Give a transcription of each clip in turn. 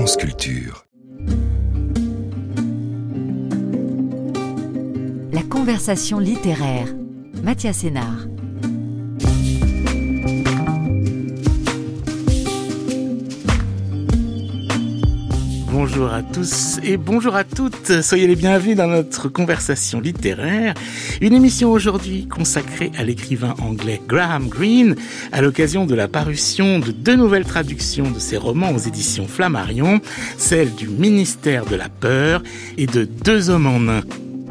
France Culture. La conversation littéraire. Mathias Sénard. Bonjour à tous et bonjour à toutes, soyez les bienvenus dans notre conversation littéraire, une émission aujourd'hui consacrée à l'écrivain anglais Graham Greene, à l'occasion de la parution de 2 nouvelles traductions de ses romans aux éditions Flammarion, celle du Ministère de la Peur et de 2 hommes en un.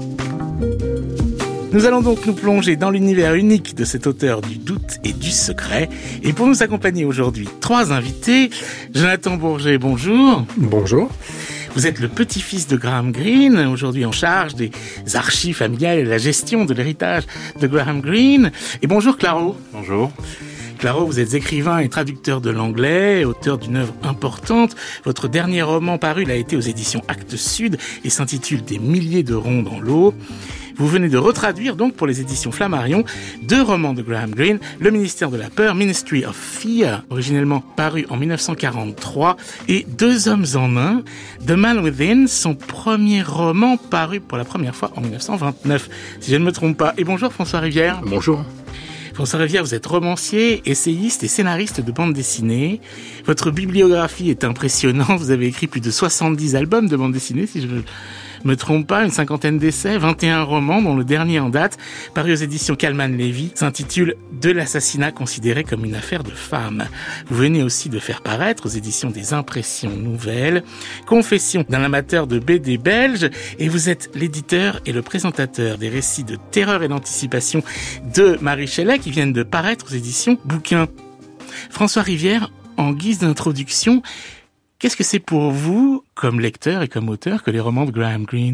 Nous allons donc nous plonger dans l'univers unique de cet auteur du doute et du secret. Et pour nous accompagner aujourd'hui, 3 invités. Jonathan Bourget, bonjour. Bonjour. Vous êtes le petit-fils de Graham Greene, aujourd'hui en charge des archives familiales et de la gestion de l'héritage de Graham Greene. Et bonjour Claro. Bonjour. Claro, vous êtes écrivain et traducteur de l'anglais, auteur d'une œuvre importante. Votre dernier roman paru a été aux éditions Actes Sud et s'intitule « Des milliers de ronds dans l'eau ». Vous venez de retraduire donc pour les éditions Flammarion 2 romans de Graham Greene, Le Ministère de la Peur, Ministry of Fear, originellement paru en 1943, et 2 hommes en un, The Man Within, son premier roman paru pour la première fois en 1929, si je ne me trompe pas. Et bonjour François Rivière. Bonjour. François Rivière, vous êtes romancier, essayiste et scénariste de bande dessinée. Votre bibliographie est impressionnante. Vous avez écrit plus de 70 albums de bande dessinée, si je me trompe pas, une 50aine d'essais, 21 romans, dont le dernier en date, paru aux éditions Calman-Levy, s'intitule « De l'assassinat considéré comme une affaire de femme ». Vous venez aussi de faire paraître aux éditions des Impressions Nouvelles, Confession d'un amateur de BD belge, et vous êtes l'éditeur et le présentateur des récits de terreur et d'anticipation de Marie Shelley qui viennent de paraître aux éditions Bouquin. François Rivière, en guise d'introduction, qu'est-ce que c'est pour vous, comme lecteur et comme auteur, que les romans de Graham Greene ?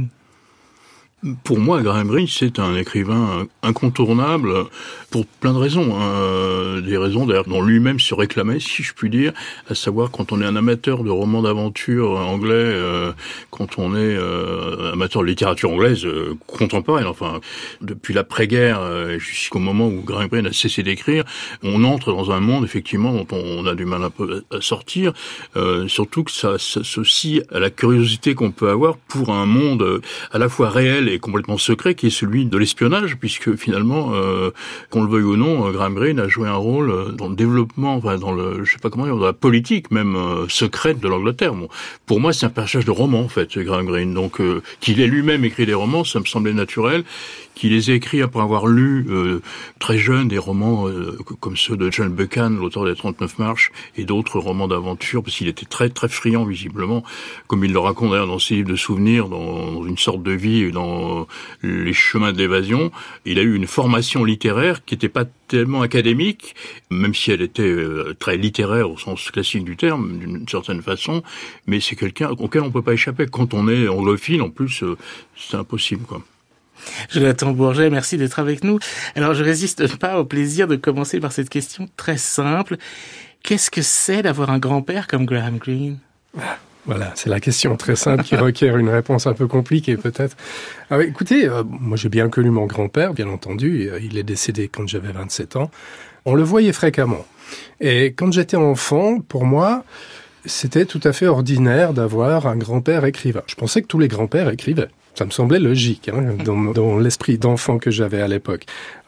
Pour moi, Graham Greene, c'est un écrivain incontournable pour plein de raisons. Des raisons d'ailleurs dont lui-même se réclamait, si je puis dire, à savoir quand on est un amateur de romans d'aventure anglais, quand on est amateur de littérature anglaise contemporaine, enfin, depuis l'après-guerre jusqu'au moment où Graham Greene a cessé d'écrire, on entre dans un monde, effectivement, dont on a du mal un peu à sortir, surtout que ça s'associe à la curiosité qu'on peut avoir pour un monde à la fois réel et complètement secret, qui est celui de l'espionnage, puisque finalement, qu'on le veuille ou non, Graham Greene a joué un rôle dans le développement, enfin dans le, je sais pas comment dire, dans la politique même secrète de l'Angleterre. Bon, pour moi, c'est un personnage de roman en fait, Graham Greene. Donc, qu'il ait lui-même écrit des romans, ça me semblait naturel. Qu'il les ait écrits après avoir lu très jeune des romans comme ceux de John Buchan, l'auteur des 39 marches, et d'autres romans d'aventure, parce qu'il était très très friand visiblement, comme il le raconte d'ailleurs dans ses livres de souvenirs, dans une sorte de vie et dans les chemins de l'évasion. Il a eu une formation littéraire qui n'était pas tellement académique, même si elle était très littéraire au sens classique du terme, d'une certaine façon, mais c'est quelqu'un auquel on peut pas échapper. Quand on est anglophile, en plus, c'est impossible, quoi. Jonathan Bourget, merci d'être avec nous. Alors, je résiste pas au plaisir de commencer par cette question très simple. Qu'est-ce que c'est d'avoir un grand-père comme Graham Greene ? Voilà, c'est la question très simple qui requiert une réponse un peu compliquée peut-être. Alors, écoutez, moi j'ai bien connu mon grand-père, bien entendu. Il est décédé quand j'avais 27 ans. On le voyait fréquemment. Et quand j'étais enfant, pour moi, c'était tout à fait ordinaire d'avoir un grand-père écrivain. Je pensais que tous les grands-pères écrivaient. Ça me semblait logique, dans l'esprit d'enfant que j'avais à l'époque.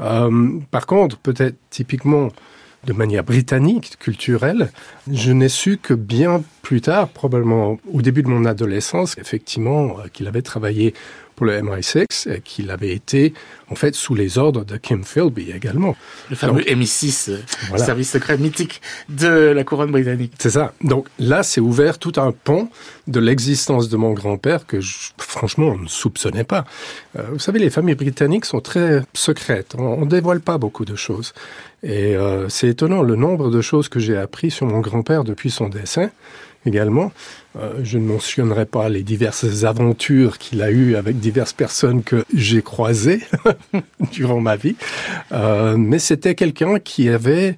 Par contre, peut-être typiquement de manière britannique, culturelle, je n'ai su que bien plus tard, probablement au début de mon adolescence, effectivement, qu'il avait travaillé pour le MI6 et qu'il avait été, en fait, sous les ordres de Kim Philby également. Le fameux MI6, voilà. Service secret mythique de la couronne britannique. C'est ça. Donc là, c'est ouvert tout un pan de l'existence de mon grand-père que, franchement, on ne soupçonnait pas. Vous savez, les familles britanniques sont très secrètes. On ne dévoile pas beaucoup de choses. Et c'est étonnant le nombre de choses que j'ai appris sur mon grand-père depuis son décès. Également, je ne mentionnerai pas les diverses aventures qu'il a eues avec diverses personnes que j'ai croisées durant ma vie, mais c'était quelqu'un qui avait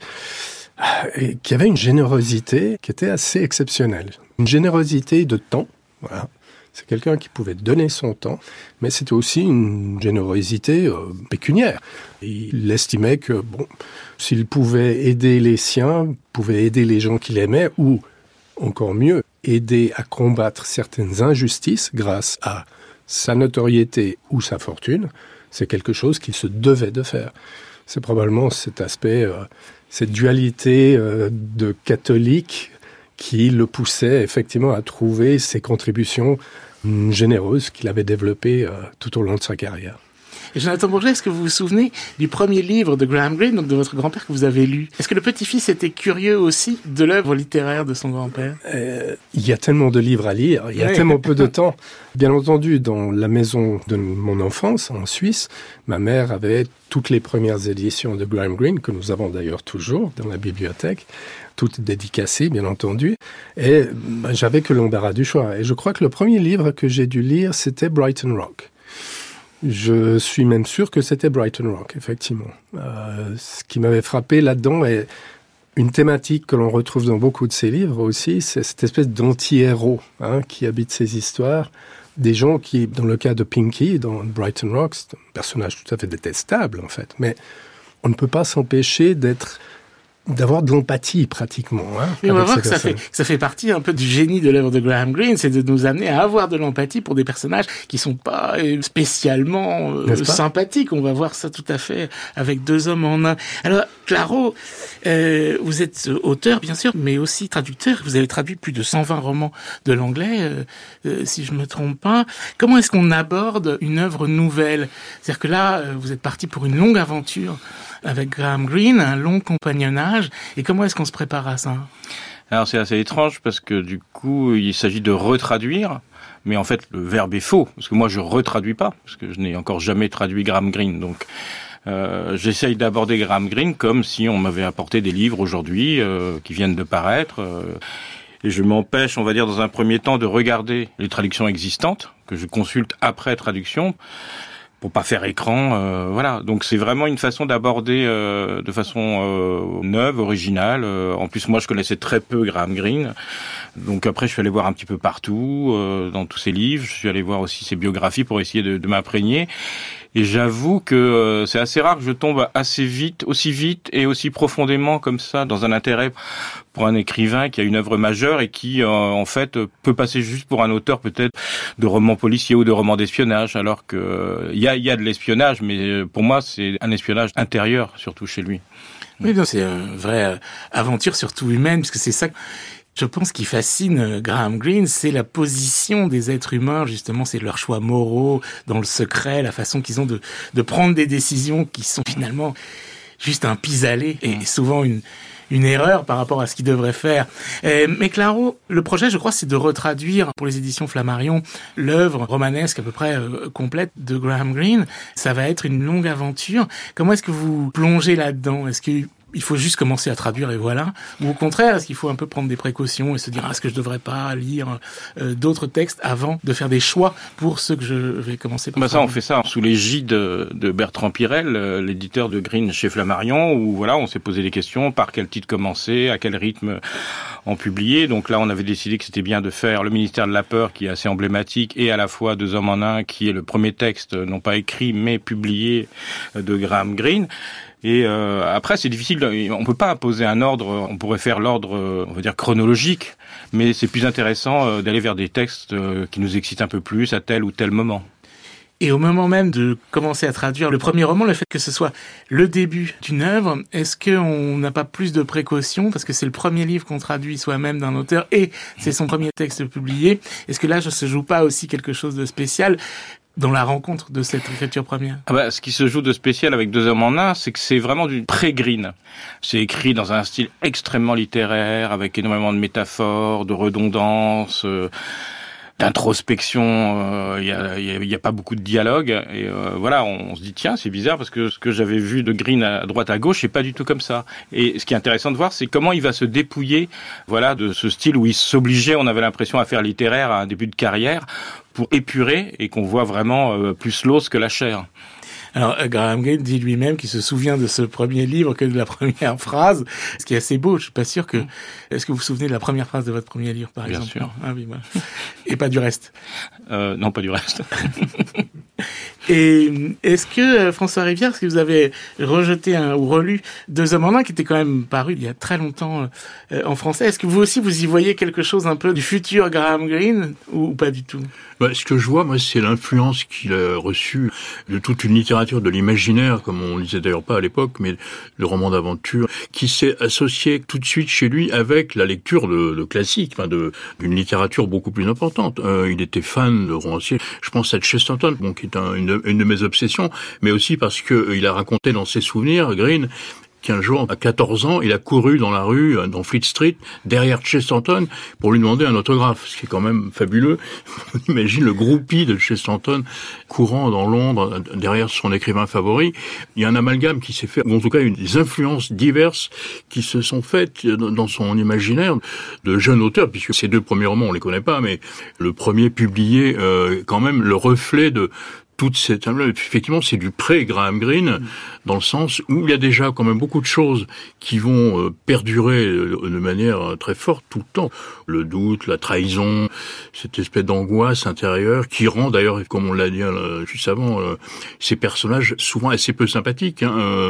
une générosité qui était assez exceptionnelle. Une générosité de temps, voilà. C'est quelqu'un qui pouvait donner son temps, mais c'était aussi une générosité pécuniaire. Il estimait que, bon, s'il pouvait aider les siens, pouvait aider les gens qu'il aimait, ou encore mieux, aider à combattre certaines injustices grâce à sa notoriété ou sa fortune, c'est quelque chose qu'il se devait de faire. C'est probablement cet aspect, cette dualité de catholique qui le poussait effectivement à trouver ces contributions généreuses qu'il avait développées tout au long de sa carrière. Et Jonathan Bourget, est-ce que vous vous souvenez du premier livre de Graham Greene, donc de votre grand-père, que vous avez lu? Est-ce que le petit-fils était curieux aussi de l'œuvre littéraire de son grand-père? Il y a tellement de livres à lire, il y a tellement peu de temps. Bien entendu, dans la maison de mon enfance, en Suisse, ma mère avait toutes les premières éditions de Graham Greene, que nous avons d'ailleurs toujours dans la bibliothèque, toutes dédicacées, bien entendu. Et j'avais que l'embarras du choix. Et je crois que le premier livre que j'ai dû lire, c'était Brighton Rock. Je suis même sûr que c'était Brighton Rock, effectivement. Ce qui m'avait frappé là-dedans est une thématique que l'on retrouve dans beaucoup de ses livres aussi, c'est cette espèce d'anti-héros qui habite ces histoires. Des gens qui, dans le cas de Pinky, dans Brighton Rock, c'est un personnage tout à fait détestable, en fait. Mais on ne peut pas s'empêcher d'avoir de l'empathie pratiquement. Mais on va voir que ça fait partie un peu du génie de l'œuvre de Graham Greene, c'est de nous amener à avoir de l'empathie pour des personnages qui sont pas spécialement sympathiques. On va voir ça tout à fait avec Deux hommes en un. Alors, Claro, vous êtes auteur bien sûr, mais aussi traducteur. Vous avez traduit plus de 120 romans de l'anglais, si je me trompe pas. Comment est-ce qu'on aborde une œuvre nouvelle? C'est-à-dire que là, vous êtes parti pour une longue aventure avec Graham Greene, un long compagnonnage. Et comment est-ce qu'on se prépare à ça? Alors c'est assez étrange parce que du coup, il s'agit de retraduire, mais en fait le verbe est faux, parce que moi je retraduis pas, parce que je n'ai encore jamais traduit Graham Greene. Donc j'essaye d'aborder Graham Greene comme si on m'avait apporté des livres aujourd'hui qui viennent de paraître. Et je m'empêche, on va dire, dans un premier temps, de regarder les traductions existantes, que je consulte après traduction, pour pas faire écran, voilà. Donc c'est vraiment une façon d'aborder de façon neuve, originale. En plus, moi, je connaissais très peu Graham Greene. Donc après, je suis allé voir un petit peu partout, dans tous ses livres. Je suis allé voir aussi ses biographies pour essayer de m'imprégner. Et j'avoue que c'est assez rare que je tombe aussi vite et aussi profondément comme ça dans un intérêt pour un écrivain qui a une œuvre majeure et qui, en fait, peut passer juste pour un auteur peut-être de romans policiers ou de romans d'espionnage, alors que il y a de l'espionnage, mais pour moi, c'est un espionnage intérieur, surtout chez lui. Oui, non, c'est une vraie aventure, surtout humaine, parce que c'est ça. Je pense qui fascine Graham Greene, c'est la position des êtres humains, justement, c'est leurs choix moraux, dans le secret, la façon qu'ils ont de prendre des décisions qui sont finalement juste un pis-aller et souvent une erreur par rapport à ce qu'ils devraient faire. Mais Claro, le projet, je crois, c'est de retraduire pour les éditions Flammarion l'œuvre romanesque à peu près complète de Graham Greene. Ça va être une longue aventure. Comment est-ce que vous plongez là-dedans? Est-ce que il faut juste commencer à traduire et voilà? Ou au contraire, est-ce qu'il faut un peu prendre des précautions et se dire, est-ce que je devrais pas lire d'autres textes avant de faire des choix pour ceux que je vais commencer par ça, on fait ça sous l'égide de Bertrand Pirel, l'éditeur de Greene chez Flammarion, où voilà, on s'est posé des questions, par quel titre commencer, à quel rythme en publier. Donc là, on avait décidé que c'était bien de faire Le Ministère de la Peur, qui est assez emblématique, et à la fois Deux hommes en un, qui est le premier texte, non pas écrit, mais publié de Graham Greene. Et après, c'est difficile, on peut pas imposer un ordre, on pourrait faire l'ordre, on va dire, chronologique, mais c'est plus intéressant d'aller vers des textes qui nous excitent un peu plus à tel ou tel moment. Et au moment même de commencer à traduire le premier roman, le fait que ce soit le début d'une œuvre, est-ce qu'on n'a pas plus de précautions, parce que c'est le premier livre qu'on traduit soi-même d'un auteur, et c'est son premier texte publié, est-ce que là, je se joue pas aussi quelque chose de spécial dans la rencontre de cette écriture première? Ce qui se joue de spécial avec Deux hommes en un, c'est que c'est vraiment du pré-Greene. C'est écrit dans un style extrêmement littéraire, avec énormément de métaphores, de redondances, d'introspection. Il y a pas beaucoup de dialogue. Et voilà, on se dit tiens, c'est bizarre parce que ce que j'avais vu de Greene à droite à gauche, c'est pas du tout comme ça. Et ce qui est intéressant de voir, c'est comment il va se dépouiller, voilà, de ce style où il s'obligeait, on avait l'impression, à faire littéraire à un début de carrière, pour épurer et qu'on voit vraiment plus l'os que la chair. Alors, Graham Greene dit lui-même qu'il se souvient de ce premier livre que de la première phrase, ce qui est assez beau. Je suis pas sûr que... Est-ce que vous vous souvenez de la première phrase de votre premier livre, par exemple? Bien sûr. Ah oui, voilà. Et pas du reste? Non, pas du reste. Et est-ce que, François Rivière, est-ce que vous avez rejeté ou relu Deux hommes en un, qui était quand même paru il y a très longtemps en français. Est-ce que vous aussi, vous y voyez quelque chose un peu du futur Graham Greene ou pas du tout? Ce que je vois, moi, c'est l'influence qu'il a reçue de toute une littérature de l'imaginaire, comme on lisait d'ailleurs pas à l'époque, mais le roman d'aventure, qui s'est associé tout de suite chez lui avec la lecture de classiques, d'une littérature beaucoup plus importante. Il était fan de romanciers. Je pense à Chesterton, qui est une de mes obsessions, mais aussi parce que il a raconté dans ses souvenirs, Greene, qu'un jour, à 14 ans, il a couru dans la rue, dans Fleet Street, derrière Chesterton, pour lui demander un autographe, ce qui est quand même fabuleux. On imagine le groupie de Chesterton courant dans Londres, derrière son écrivain favori. Il y a un amalgame qui s'est fait, ou en tout cas des influences diverses qui se sont faites dans son imaginaire de jeunes auteurs, puisque ces deux premiers romans, on les connaît pas, mais le premier publié, quand même, le reflet de toute cette... Effectivement, c'est du pré-Graham Greene, dans le sens où il y a déjà quand même beaucoup de choses qui vont perdurer de manière très forte tout le temps. Le doute, la trahison, cette espèce d'angoisse intérieure qui rend d'ailleurs, comme on l'a dit juste avant, ces personnages souvent assez peu sympathiques,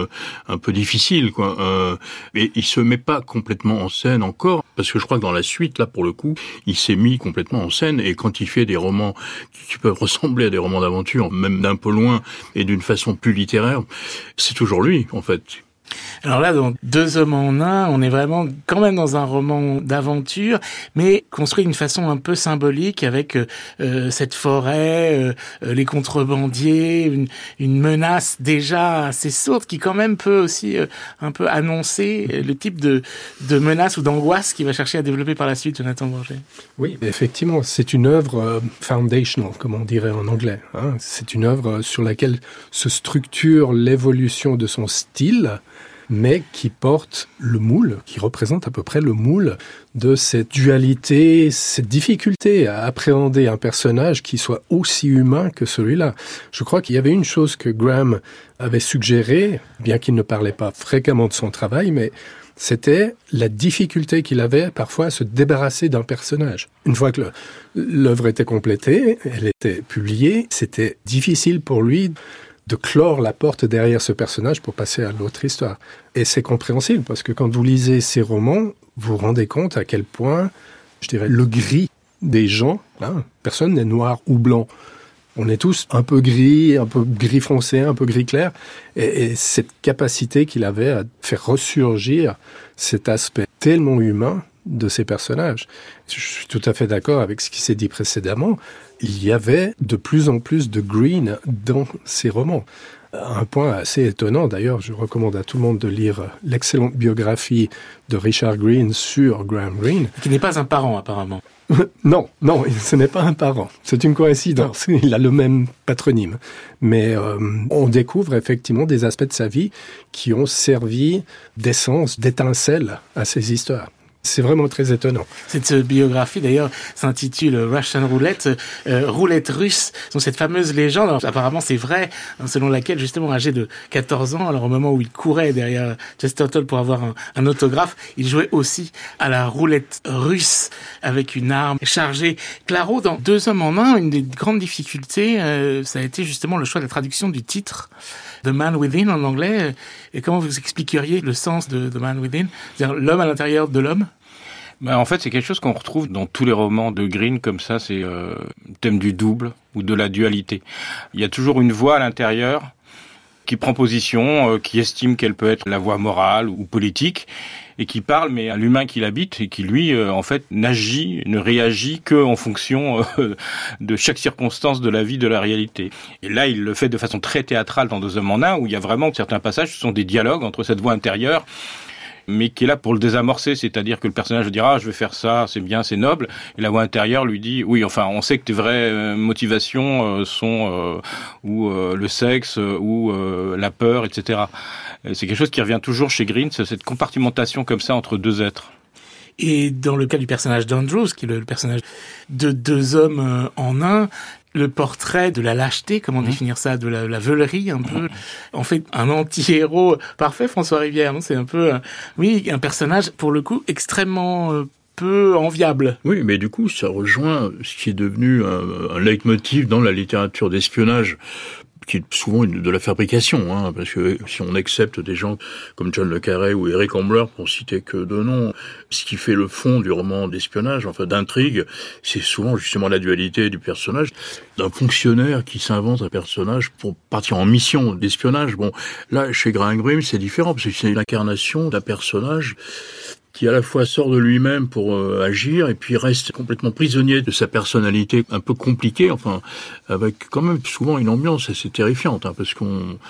un peu difficiles, quoi. Mais il se met pas complètement en scène encore, parce que je crois que dans la suite, là, pour le coup, il s'est mis complètement en scène, et quand il fait des romans qui peuvent ressembler à des romans d'aventure, même d'un peu loin et d'une façon plus littéraire, c'est toujours lui, en fait. Alors là, dans Deux hommes en un, on est vraiment quand même dans un roman d'aventure, mais construit d'une façon un peu symbolique, avec cette forêt, les contrebandiers, une menace déjà assez sourde qui quand même peut aussi un peu annoncer le type de menace ou d'angoisse qu'il va chercher à développer par la suite, Jonathan Bourget. Oui, effectivement, c'est une œuvre foundational, comme on dirait en anglais. C'est une œuvre sur laquelle se structure l'évolution de son style, mais qui porte le moule, qui représente à peu près le moule de cette dualité, cette difficulté à appréhender un personnage qui soit aussi humain que celui-là. Je crois qu'il y avait une chose que Graham avait suggérée, bien qu'il ne parlait pas fréquemment de son travail, mais c'était la difficulté qu'il avait parfois à se débarrasser d'un personnage. Une fois que l'œuvre était complétée, elle était publiée, c'était difficile pour lui de clore la porte derrière ce personnage pour passer à l'autre histoire. Et c'est compréhensible, parce que quand vous lisez ces romans, vous vous rendez compte à quel point, je dirais, le gris des gens, personne n'est noir ou blanc. On est tous un peu gris foncé, un peu gris clair. Et cette capacité qu'il avait à faire ressurgir cet aspect tellement humain de ces personnages. Je suis tout à fait d'accord avec ce qui s'est dit précédemment. Il y avait de plus en plus de Greene dans ces romans. Un point assez étonnant, d'ailleurs, je recommande à tout le monde de lire l'excellente biographie de Richard Greene sur Graham Greene. Qui n'est pas un parent, apparemment. Non, ce n'est pas un parent. C'est une coïncidence. Non. Il a le même patronyme. Mais on découvre effectivement des aspects de sa vie qui ont servi d'essence, d'étincelle à ces histoires. C'est vraiment très étonnant. Cette biographie, d'ailleurs, s'intitule Russian Roulette, roulette russe. Donc, cette fameuse légende, alors, apparemment, c'est vrai, selon laquelle, justement, âgé de 14 ans, alors au moment où il courait derrière Chesterton pour avoir un autographe, il jouait aussi à la roulette russe avec une arme chargée. Claro, dans Deux hommes en un, une des grandes difficultés, ça a été justement le choix de la traduction du titre. The Man Within en anglais. Et comment vous expliqueriez le sens de The Man Within? C'est-à-dire l'homme à l'intérieur de l'homme? En fait, c'est quelque chose qu'on retrouve dans tous les romans de Greene, comme ça, c'est le thème du double ou de la dualité. Il y a toujours une voix à l'intérieur qui prend position, qui estime qu'elle peut être la voie morale ou politique, et qui parle mais à l'humain qui l'habite, et qui lui, en fait, ne réagit que en fonction de chaque circonstance de la vie, de la réalité. Et là, il le fait de façon très théâtrale dans Deux hommes en un, où il y a vraiment certains passages, ce sont des dialogues entre cette voix intérieure, mais qui est là pour le désamorcer, c'est-à-dire que le personnage dira je vais faire ça, c'est bien, c'est noble, et la voix intérieure lui dit oui, enfin on sait que tes vraies motivations sont le sexe ou la peur, etc. Et c'est quelque chose qui revient toujours chez Greene, c'est cette compartimentation comme ça entre deux êtres. Et dans le cas du personnage d'Andrews, qui est le personnage de Deux hommes en un, le portrait de la lâcheté, comment définir ça, de la veulerie un peu, en fait un anti-héros parfait, François Rivière, non? C'est un peu, un personnage pour le coup extrêmement peu enviable. Oui, mais du coup ça rejoint ce qui est devenu un leitmotiv dans la littérature d'espionnage qui est souvent de la fabrication, hein, parce que si on accepte des gens comme John le Carré ou Eric Ambler, pour citer que deux noms, ce qui fait le fond du roman d'espionnage, enfin d'intrigue, c'est souvent justement la dualité du personnage, d'un fonctionnaire qui s'invente un personnage pour partir en mission d'espionnage. Bon, là, chez Graham Greene, c'est différent, parce que c'est l'incarnation d'un personnage qui à la fois sort de lui-même pour agir et puis reste complètement prisonnier de sa personnalité un peu compliquée, enfin avec quand même souvent une ambiance assez terrifiante, hein, parce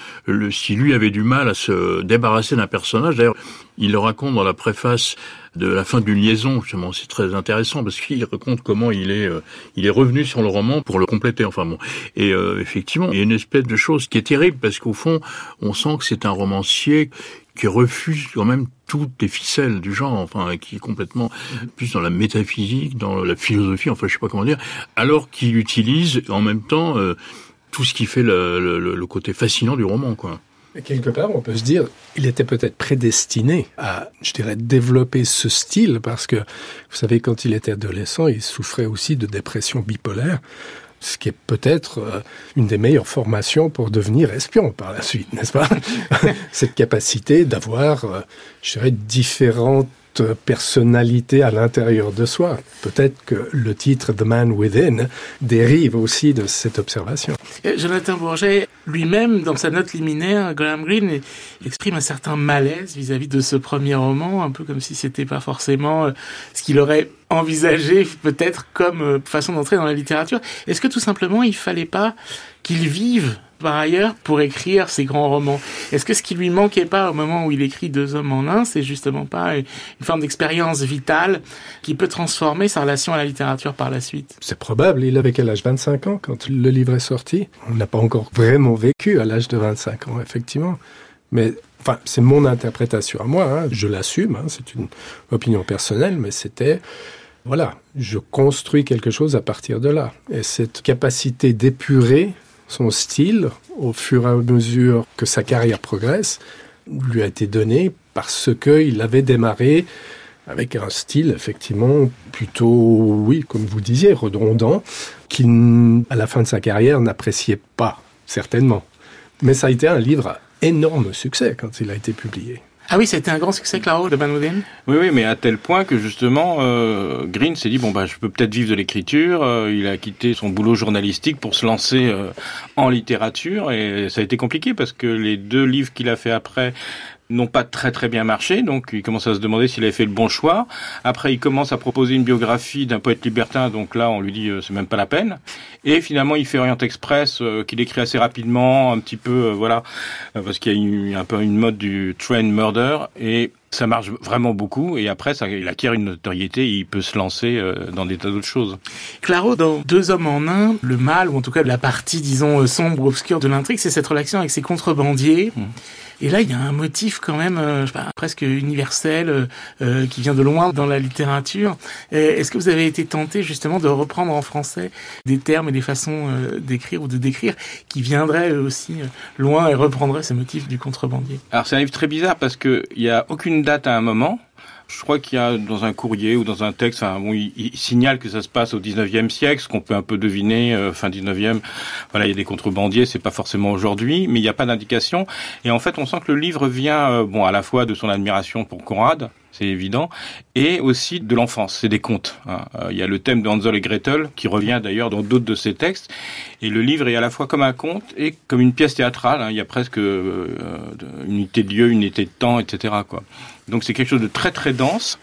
si lui avait du mal à se débarrasser d'un personnage, d'ailleurs il le raconte dans la préface de la fin d'une liaison, justement, c'est très intéressant parce qu'il raconte comment il est revenu sur le roman pour le compléter, enfin bon. Et effectivement, il y a une espèce de chose qui est terrible parce qu'au fond, on sent que c'est un romancier qui refuse quand même toutes les ficelles du genre, enfin, qui est complètement plus dans la métaphysique, dans la philosophie, enfin, je sais pas comment dire, alors qu'il utilise en même temps tout ce qui fait le côté fascinant du roman, quoi. Et quelque part, on peut se dire, il était peut-être prédestiné à, je dirais, développer ce style, parce que, vous savez, quand il était adolescent, il souffrait aussi de dépression bipolaire, ce qui est peut-être une des meilleures formations pour devenir espion par la suite, n'est-ce pas? Cette capacité d'avoir, je dirais, différentes personnalités à l'intérieur de soi. Peut-être que le titre « The Man Within » dérive aussi de cette observation. Jonathan Bourget, lui-même, dans sa note liminaire, Graham Greene exprime un certain malaise vis-à-vis de ce premier roman, un peu comme si c'était pas forcément ce qu'il aurait envisagé peut-être comme façon d'entrer dans la littérature. Est-ce que tout simplement il fallait pas qu'il vive par ailleurs pour écrire ces grands romans? Est-ce que ce qui lui manquait pas au moment où il écrit Deux hommes en un, c'est justement pas une forme d'expérience vitale qui peut transformer sa relation à la littérature par la suite? C'est probable. Il avait quel âge? 25 ans quand le livre est sorti. On n'a pas encore vraiment vécu à l'âge de 25 ans, effectivement. Mais enfin, c'est mon interprétation à moi, hein. Je l'assume, hein. C'est une opinion personnelle, mais c'était... Voilà, je construis quelque chose à partir de là. Et cette capacité d'épurer son style, au fur et à mesure que sa carrière progresse, lui a été donnée parce qu'il avait démarré avec un style, effectivement, plutôt, oui, comme vous disiez, redondant, qu'il, à la fin de sa carrière, n'appréciait pas, certainement. Mais ça a été un livre à énorme succès quand il a été publié. Ah oui, ça a été un grand succès, Claro, de Man Within. Oui, mais à tel point que justement, Greene s'est dit, je peux peut-être vivre de l'écriture. Il a quitté son boulot journalistique pour se lancer en littérature. Et ça a été compliqué parce que les deux livres qu'il a fait après n'ont pas très très bien marché, donc il commence à se demander s'il avait fait le bon choix. Après, il commence à proposer une biographie d'un poète libertin, donc là, on lui dit c'est même pas la peine. Et finalement, il fait Orient Express, qu'il écrit assez rapidement, un petit peu, parce qu'il y a eu un peu une mode du train murder, et ça marche vraiment beaucoup, et après, il acquiert une notoriété, et il peut se lancer dans des tas d'autres choses. Claro, dans Deux hommes en un, le mal, ou en tout cas la partie, disons, sombre, obscure de l'intrigue, c'est cette relation avec ses contrebandiers. Et là, il y a un motif quand même, presque universel, qui vient de loin dans la littérature. Est-ce que vous avez été tenté justement de reprendre en français des termes et des façons d'écrire ou de décrire qui viendraient aussi loin et reprendraient ce motif du contrebandier? Alors c'est un livre très bizarre parce que il y a aucune date à un moment. Je crois qu'il y a dans un courrier ou dans un texte, il signale que ça se passe au 19e siècle, ce qu'on peut un peu deviner, fin 19e. Voilà, il y a des contrebandiers, c'est pas forcément aujourd'hui, mais il n'y a pas d'indication. Et en fait, on sent que le livre vient, à la fois de son admiration pour Conrad, c'est évident, et aussi de l'enfance, c'est des contes. Il y a le thème de Hansel et Gretel, qui revient d'ailleurs dans d'autres de ses textes, et le livre est à la fois comme un conte et comme une pièce théâtrale. Il y a presque une unité de lieu, une unité de temps, etc., quoi. Donc c'est quelque chose de très très dense,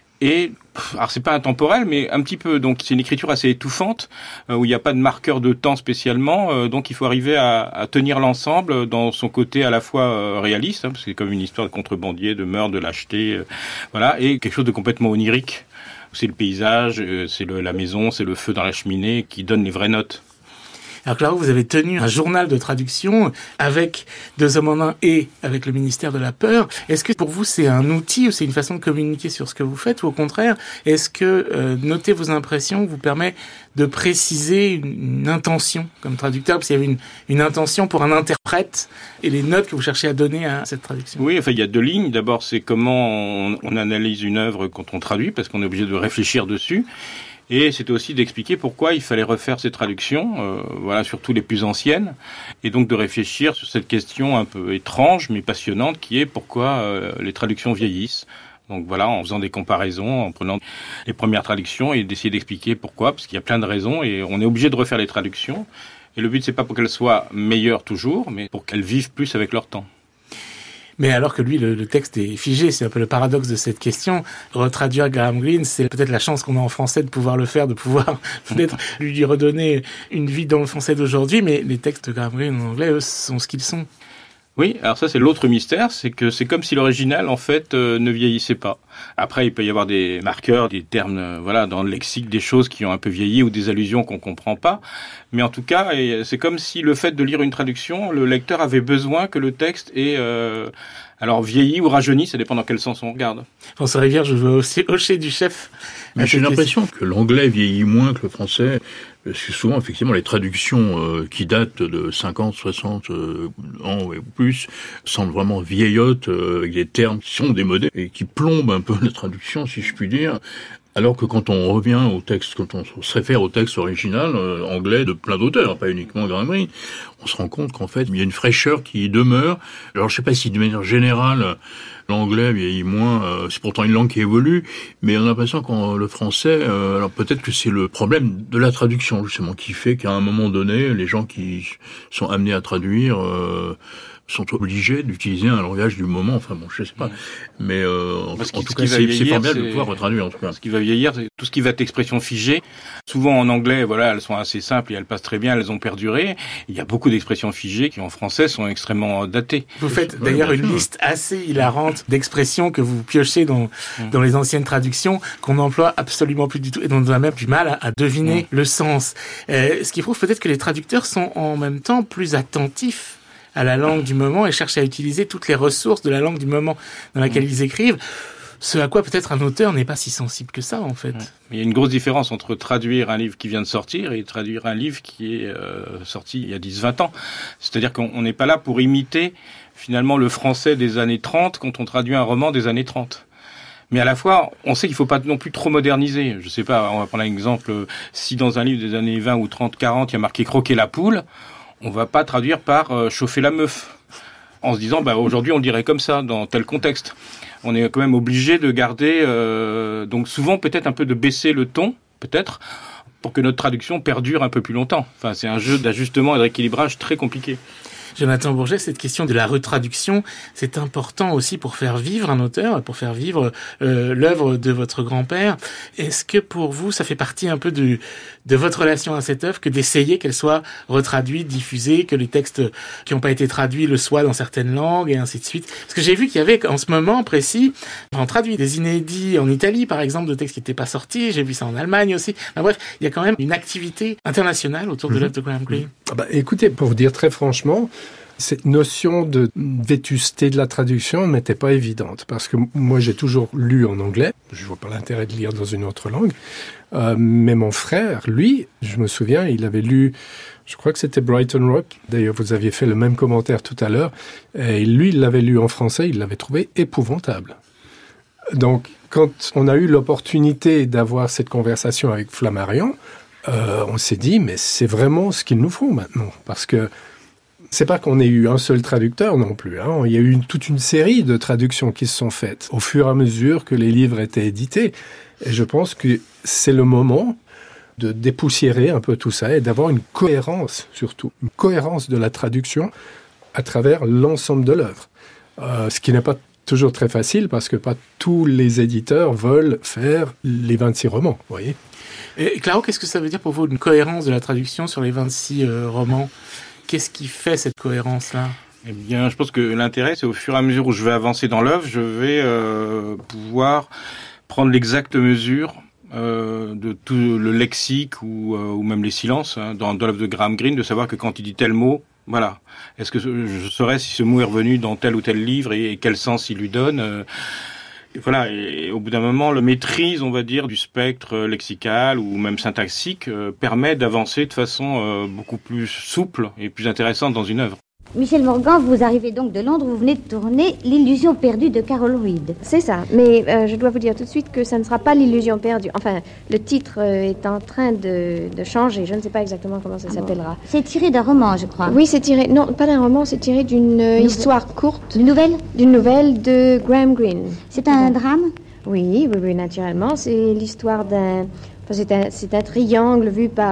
et alors c'est pas intemporel, mais un petit peu. Donc c'est une écriture assez étouffante où il n'y a pas de marqueur de temps spécialement. Donc il faut arriver à tenir l'ensemble dans son côté à la fois réaliste, parce que c'est comme une histoire de contrebandier, de meurtre, de lâcheté, et quelque chose de complètement onirique. C'est le paysage, c'est la maison, c'est le feu dans la cheminée qui donne les vraies notes. Alors Claro, vous avez tenu un journal de traduction avec Deux hommes en un et avec le ministère de la Peur. Est-ce que pour vous c'est un outil ou c'est une façon de communiquer sur ce que vous faites, ou au contraire, est-ce que noter vos impressions vous permet de préciser une intention comme traducteur, parce qu'il y avait une intention pour un interprète, et les notes que vous cherchez à donner à cette traduction? Oui, il y a deux lignes. D'abord, c'est comment on analyse une œuvre quand on traduit, parce qu'on est obligé de réfléchir dessus. Et c'était aussi d'expliquer pourquoi il fallait refaire ces traductions, voilà, surtout les plus anciennes, et donc de réfléchir sur cette question un peu étrange mais passionnante qui est pourquoi les traductions vieillissent. Donc voilà, en faisant des comparaisons, en prenant les premières traductions et d'essayer d'expliquer pourquoi, parce qu'il y a plein de raisons et on est obligé de refaire les traductions. Et le but, c'est pas pour qu'elles soient meilleures toujours, mais pour qu'elles vivent plus avec leur temps. Mais alors que lui, le texte est figé, c'est un peu le paradoxe de cette question. Retraduire Graham Greene, c'est peut-être la chance qu'on a en français de pouvoir le faire, de pouvoir peut-être lui redonner une vie dans le français d'aujourd'hui, mais les textes de Graham Greene en anglais, eux, sont ce qu'ils sont. Oui, alors ça c'est l'autre mystère, c'est que c'est comme si l'original en fait ne vieillissait pas. Après il peut y avoir des marqueurs, des termes voilà dans le lexique, des choses qui ont un peu vieilli ou des allusions qu'on comprend pas, mais en tout cas c'est comme si le fait de lire une traduction, le lecteur avait besoin que le texte ait alors vieilli ou rajeuni, ça dépend dans quel sens on regarde. François Rivière, je veux aussi hocher du chef. Mais j'ai l'impression que l'anglais vieillit moins que le français. Parce que souvent, effectivement, les traductions qui datent de 50, 60 ans ou plus semblent vraiment vieillottes, avec des termes qui sont démodés et qui plombent un peu la traduction, si je puis dire. Alors que quand on revient au texte, quand on se réfère au texte original, anglais de plein d'auteurs, pas uniquement Graham Greene, on se rend compte qu'en fait, il y a une fraîcheur qui demeure. Alors, je sais pas si de manière générale, l'anglais vieillit moins, c'est pourtant une langue qui évolue, mais on a l'impression que le français, alors peut-être que c'est le problème de la traduction, justement, qui fait qu'à un moment donné, les gens qui sont amenés à traduire, sont obligés d'utiliser un langage du moment. Enfin bon, je sais pas. Mais en tout cas, c'est formidable de pouvoir retraduire. En tout cas, ce qui va vieillir, c'est tout ce qui va être expression figée. Souvent en anglais, voilà, elles sont assez simples et elles passent très bien, elles ont perduré. Il y a beaucoup d'expressions figées qui en français sont extrêmement datées. Vous faites d'ailleurs une liste assez hilarante d'expressions que vous piochez dans les anciennes traductions qu'on n'emploie absolument plus du tout et dont on a même du mal à deviner le sens. Ce qui prouve peut-être que les traducteurs sont en même temps plus attentifs à la langue du moment et cherchent à utiliser toutes les ressources de la langue du moment dans laquelle ils écrivent, ce à quoi peut-être un auteur n'est pas si sensible que ça, en fait. Il y a une grosse différence entre traduire un livre qui vient de sortir et traduire un livre qui est sorti il y a 10-20 ans. C'est-à-dire qu'on n'est pas là pour imiter, finalement, le français des années 30 quand on traduit un roman des années 30. Mais à la fois, on sait qu'il faut pas non plus trop moderniser. Je sais pas, on va prendre un exemple. Si dans un livre des années 20 ou 30, 40, il y a marqué « croquer la poule », on va pas traduire par chauffer la meuf, en se disant aujourd'hui on le dirait comme ça dans tel contexte. On est quand même obligé de garder donc souvent peut-être un peu de baisser le ton peut-être pour que notre traduction perdure un peu plus longtemps. Enfin c'est un jeu d'ajustement et de rééquilibrage très compliqué. Jonathan Bourget, cette question de la retraduction, c'est important aussi pour faire vivre un auteur, pour faire vivre l'œuvre de votre grand-père. Est-ce que pour vous, ça fait partie un peu de votre relation à cette œuvre que d'essayer qu'elle soit retraduite, diffusée, que les textes qui n'ont pas été traduits le soient dans certaines langues et ainsi de suite? Parce que j'ai vu qu'il y avait en ce moment précis, on traduit des inédits en Italie, par exemple, de textes qui n'étaient pas sortis. J'ai vu ça en Allemagne aussi. Enfin, bref, il y a quand même une activité internationale autour de l'œuvre de Graham Greene. Écoutez, pour vous dire très franchement, cette notion de vétusté de la traduction n'était pas évidente, parce que moi j'ai toujours lu en anglais, je vois pas l'intérêt de lire dans une autre langue, mais mon frère, lui, je me souviens, il avait lu, je crois que c'était Brighton Rock, d'ailleurs vous aviez fait le même commentaire tout à l'heure, et lui il l'avait lu en français, il l'avait trouvé épouvantable. Donc quand on a eu l'opportunité d'avoir cette conversation avec Flammarion, on s'est dit mais c'est vraiment ce qu'il nous faut maintenant, parce que c'est pas qu'on ait eu un seul traducteur non plus. Il y a eu toute une série de traductions qui se sont faites au fur et à mesure que les livres étaient édités. Et je pense que c'est le moment de dépoussiérer un peu tout ça et d'avoir une cohérence, surtout. Une cohérence de la traduction à travers l'ensemble de l'œuvre. Ce qui n'est pas toujours très facile parce que pas tous les éditeurs veulent faire les 26 romans, vous voyez. Et Claro, qu'est-ce que ça veut dire pour vous, une cohérence de la traduction sur les 26 romans ? Qu'est-ce qui fait cette cohérence-là ? Eh bien, je pense que l'intérêt, c'est au fur et à mesure où je vais avancer dans l'œuvre, je vais pouvoir prendre l'exacte mesure de tout le lexique ou même les silences dans l'œuvre de Graham Greene, de savoir que quand il dit tel mot, voilà. Est-ce que je saurais si ce mot est revenu dans tel ou tel livre et quel sens il lui donne Voilà, et au bout d'un moment, la maîtrise, on va dire, du spectre lexical ou même syntaxique permet d'avancer de façon beaucoup plus souple et plus intéressante dans une œuvre. Michel Morgan, vous arrivez donc de Londres, vous venez de tourner L'illusion perdue de Carol Reed. C'est ça, mais je dois vous dire tout de suite que ça ne sera pas L'illusion perdue. Enfin, le titre est en train de changer, je ne sais pas exactement comment ça s'appellera. C'est tiré d'un roman, je crois. Oui, c'est tiré, non, pas d'un roman, c'est tiré d'une histoire courte. Une nouvelle? D'une nouvelle de Graham Greene. C'est un drame? Oui, naturellement, c'est l'histoire d'un... Enfin, c'est un triangle vu par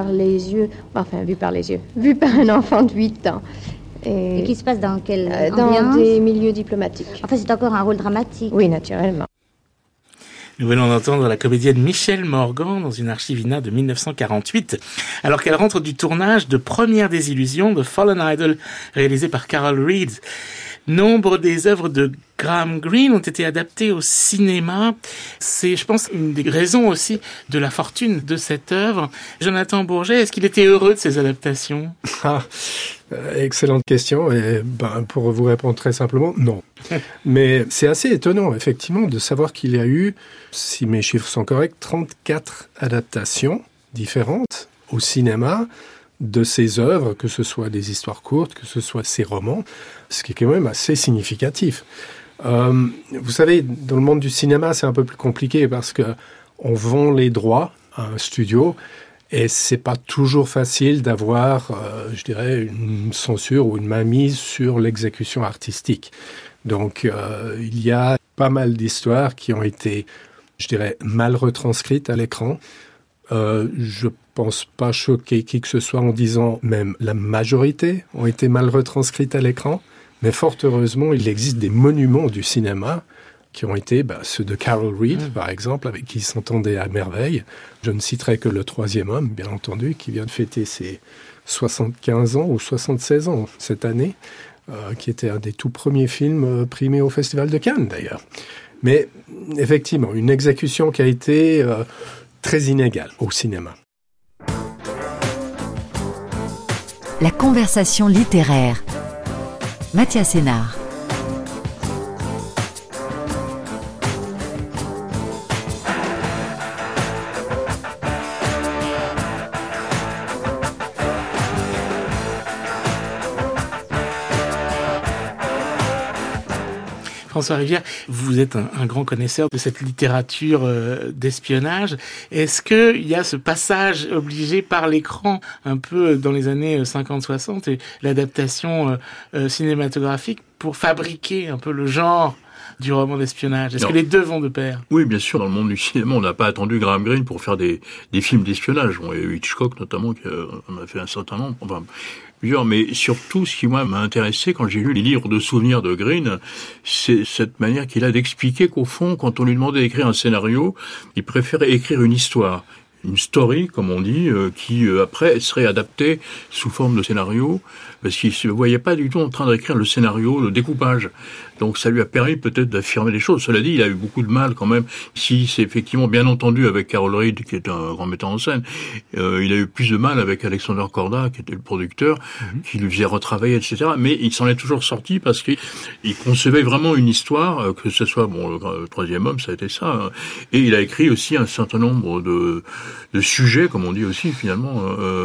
un enfant de 8 ans. Et qui se passe dans quelle dans ambiance? des milieux diplomatiques. Enfin, c'est encore un rôle dramatique. Oui, naturellement. Nous venons d'entendre la comédienne Michel Morgan dans une archivina de 1948, alors qu'elle rentre du tournage de Première désillusion de Fallen Idol, réalisé par Carol Reed. Nombre des œuvres de Graham Greene ont été adaptées au cinéma. C'est, je pense, une des raisons aussi de la fortune de cette œuvre. Jonathan Bourget, est-ce qu'il était heureux de ces adaptations? Excellente question. Et pour vous répondre très simplement, non. Mais c'est assez étonnant, effectivement, de savoir qu'il y a eu, si mes chiffres sont corrects, 34 adaptations différentes au cinéma de ses œuvres, que ce soit des histoires courtes, que ce soit ses romans, ce qui est quand même assez significatif. Vous savez, dans le monde du cinéma, c'est un peu plus compliqué parce que on vend les droits à un studio et c'est pas toujours facile d'avoir, je dirais, une censure ou une mainmise sur l'exécution artistique. Donc, il y a pas mal d'histoires qui ont été, je dirais, mal retranscrites à l'écran. Je pense pas choquer qui que ce soit en disant même la majorité ont été mal retranscrites à l'écran, mais fort heureusement, il existe des monuments du cinéma qui ont été ceux de Carol Reed, par exemple, avec qui il s'entendait à merveille. Je ne citerai que Le Troisième Homme, bien entendu, qui vient de fêter ses 75 ans ou 76 ans cette année, qui était un des tout premiers films primés au Festival de Cannes, d'ailleurs. Mais effectivement, une exécution qui a été très inégale au cinéma. La conversation littéraire. Mathias Sénard. François Rivière, vous êtes un grand connaisseur de cette littérature d'espionnage. Est-ce qu'il y a ce passage obligé par l'écran, un peu dans les années 50-60, et l'adaptation cinématographique pour fabriquer un peu le genre du roman d'espionnage? Est-ce que les deux vont de pair? Oui, bien sûr. Dans le monde du cinéma, on n'a pas attendu Graham Greene pour faire des films d'espionnage. Bon, il y a eu Hitchcock, notamment, qui en a fait un certain nombre. Enfin, plusieurs. Mais surtout, ce qui, moi, m'a intéressé quand j'ai lu les livres de souvenirs de Greene, c'est cette manière qu'il a d'expliquer qu'au fond, quand on lui demandait d'écrire un scénario, il préférait écrire une histoire. Une story, comme on dit, qui après serait adaptée sous forme de scénario, parce qu'il se voyait pas du tout en train d'écrire le scénario, le découpage. Donc ça lui a permis peut-être d'affirmer les choses. Cela dit, il a eu beaucoup de mal quand même. Si c'est effectivement bien entendu avec Carol Reed, qui est un grand metteur en scène, il a eu plus de mal avec Alexander Korda, qui était le producteur, qui lui faisait retravailler, etc. Mais il s'en est toujours sorti parce qu'il concevait vraiment une histoire, que ce soit le Troisième Homme, ça a été ça. Hein. Et il a écrit aussi un certain nombre de sujets, comme on dit aussi finalement,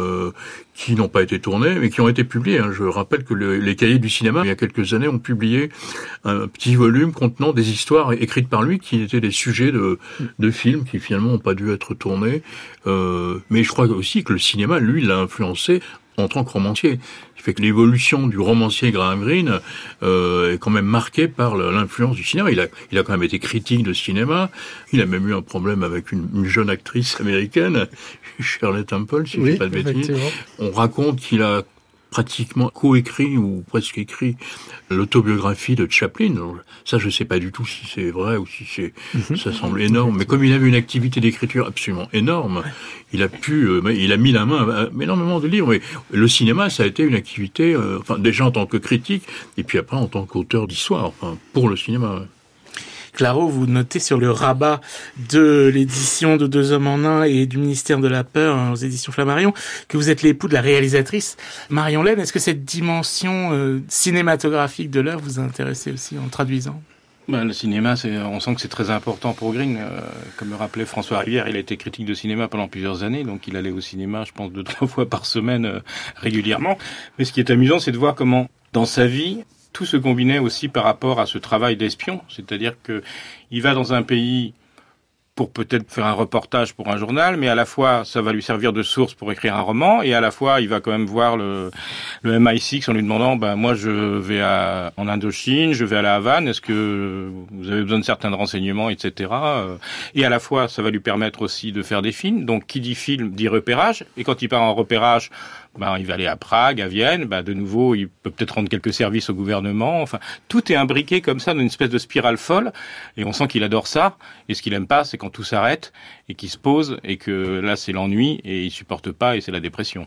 qui n'ont pas été tournés, mais qui ont été publiés. Hein. Je rappelle que les Cahiers du cinéma, il y a quelques années, ont publié un petit volume contenant des histoires écrites par lui, qui étaient des sujets de films qui finalement n'ont pas dû être tournés. Mais je crois aussi que le cinéma, lui, l'a influencé en tant que romancier. Ce qui fait que l'évolution du romancier Graham Greene est quand même marquée par l'influence du cinéma. Il a quand même été critique de cinéma. Il a même eu un problème avec une jeune actrice américaine, Shirley Temple, si je ne dis pas de bêtises. On raconte qu'il a pratiquement coécrit ou presque écrit l'autobiographie de Chaplin. Alors, ça, je ne sais pas du tout si c'est vrai ou si ça semble énorme. Mais comme il avait une activité d'écriture absolument énorme, il a mis la main à énormément de livres. Mais le cinéma, ça a été une activité, déjà en tant que critique, et puis après en tant qu'auteur d'histoire, pour le cinéma. Claro, vous notez sur le rabat de l'édition de Deux hommes en un et du ministère de la Peur aux éditions Flammarion que vous êtes l'époux de la réalisatrice Marion Laine. Est-ce que cette dimension cinématographique de l'œuvre vous a intéressé aussi en traduisant? Le cinéma, on sent que c'est très important pour Greene. Comme le rappelait François Rivière, il a été critique de cinéma pendant plusieurs années, donc il allait au cinéma, je pense, 2-3 fois par semaine régulièrement. Mais ce qui est amusant, c'est de voir comment dans sa vie, tout se combinait aussi par rapport à ce travail d'espion. C'est-à-dire que il va dans un pays pour peut-être faire un reportage pour un journal, mais à la fois, ça va lui servir de source pour écrire un roman, et à la fois, il va quand même voir le MI6 en lui demandant, moi, je vais en Indochine, je vais à la Havane, est-ce que vous avez besoin de certains renseignements, etc. Et à la fois, ça va lui permettre aussi de faire des films. Donc, qui dit film, dit repérage. Et quand il part en repérage, il va aller à Prague, à Vienne, de nouveau, il peut peut-être rendre quelques services au gouvernement. Enfin, tout est imbriqué comme ça dans une espèce de spirale folle, et on sent qu'il adore ça. Et ce qu'il aime pas, c'est quand tout s'arrête et qu'il se pose, et que là, c'est l'ennui, et il supporte pas, et c'est la dépression.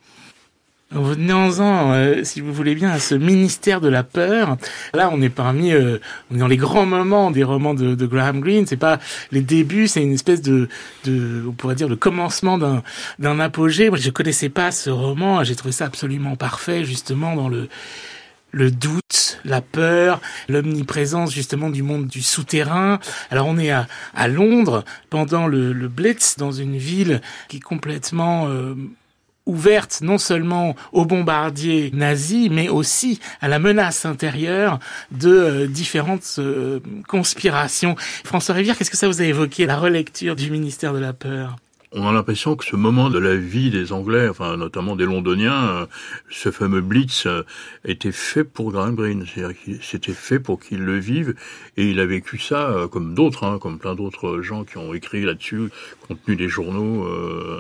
Venons-en, si vous voulez bien, à ce ministère de la peur. Là, on est on est dans les grands moments des romans de Graham Greene. C'est pas les débuts, c'est une espèce de, on pourrait dire, le commencement d'un apogée. Moi, je connaissais pas ce roman. J'ai trouvé ça absolument parfait, justement, dans le doute, la peur, l'omniprésence justement du monde du souterrain. Alors on est à Londres pendant le Blitz, dans une ville qui est complètement ouverte non seulement aux bombardiers nazis, mais aussi à la menace intérieure de différentes conspirations. François Rivière, qu'est-ce que ça vous a évoqué, la relecture du ministère de la peur ? On a l'impression que ce moment de la vie des Anglais, enfin notamment des Londoniens, ce fameux Blitz, était fait pour Graham Greene. C'est-à-dire qu'il c'était fait pour qu'il le vive, et il a vécu ça comme d'autres, comme plein d'autres gens qui ont écrit là-dessus, contenu des journaux,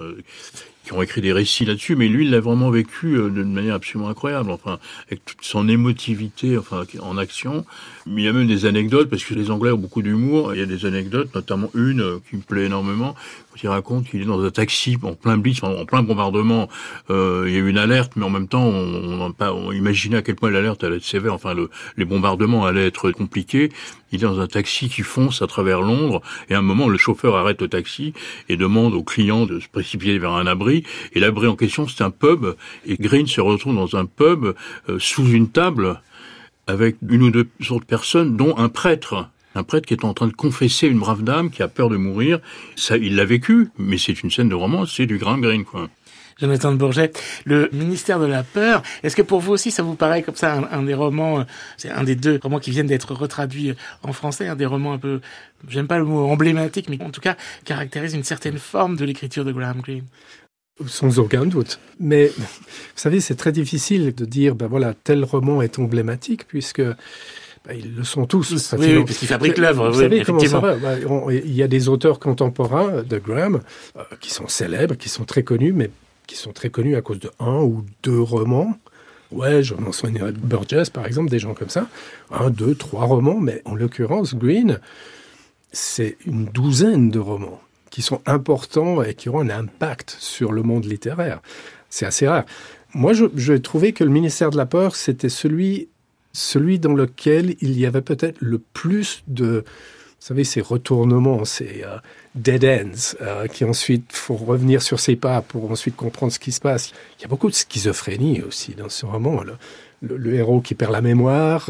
qui ont écrit des récits là-dessus, mais lui, il l'a vraiment vécu d'une manière absolument incroyable, avec toute son émotivité, en action. Il y a même des anecdotes, parce que les Anglais ont beaucoup d'humour. Il y a des anecdotes, notamment une qui me plaît énormément, quand il raconte qu'il est dans un taxi en plein blitz, en plein bombardement. Il y a eu une alerte, mais en même temps, on imaginait à quel point l'alerte allait être sévère. Les bombardements allaient être compliqués. Il est dans un taxi qui fonce à travers Londres, et à un moment, le chauffeur arrête le taxi et demande aux clients de se précipiter vers un abri. Et l'abri en question, c'est un pub. Et Greene se retrouve dans un pub, sous une table, avec une ou deux autres personnes, dont un prêtre. Un prêtre qui est en train de confesser une brave dame qui a peur de mourir. Ça, il l'a vécu, mais c'est une scène de roman, c'est du Graham Greene, quoi. Jonathan de Bourget, le ministère de la peur, est-ce que pour vous aussi ça vous paraît comme ça un des romans, c'est un des deux romans qui viennent d'être retraduits en français, un des romans un peu, j'aime pas le mot emblématique, mais en tout cas caractérise une certaine forme de l'écriture de Graham Greene? Sans aucun doute. Mais vous savez, c'est très difficile de dire, tel roman est emblématique, puisque ils le sont tous. Oui, parce qu'ils fabriquent l'œuvre. Vous savez comment ça va. Il y a des auteurs contemporains de Graham qui sont célèbres, qui sont très connus, mais qui sont très connus à cause de 1 ou 2 romans. Ouais, je mentionnerai Burgess, par exemple, des gens comme ça. 1, 2, 3 romans, mais en l'occurrence, Greene, c'est une douzaine de romans qui sont importants et qui auront un impact sur le monde littéraire. C'est assez rare. Moi, je trouvais que le ministère de la peur, c'était celui dans lequel il y avait peut-être le plus de, vous savez, ces retournements, ces dead ends, qui ensuite, faut revenir sur ses pas pour ensuite comprendre ce qui se passe. Il y a beaucoup de schizophrénie aussi dans ce roman. Le héros qui perd la mémoire,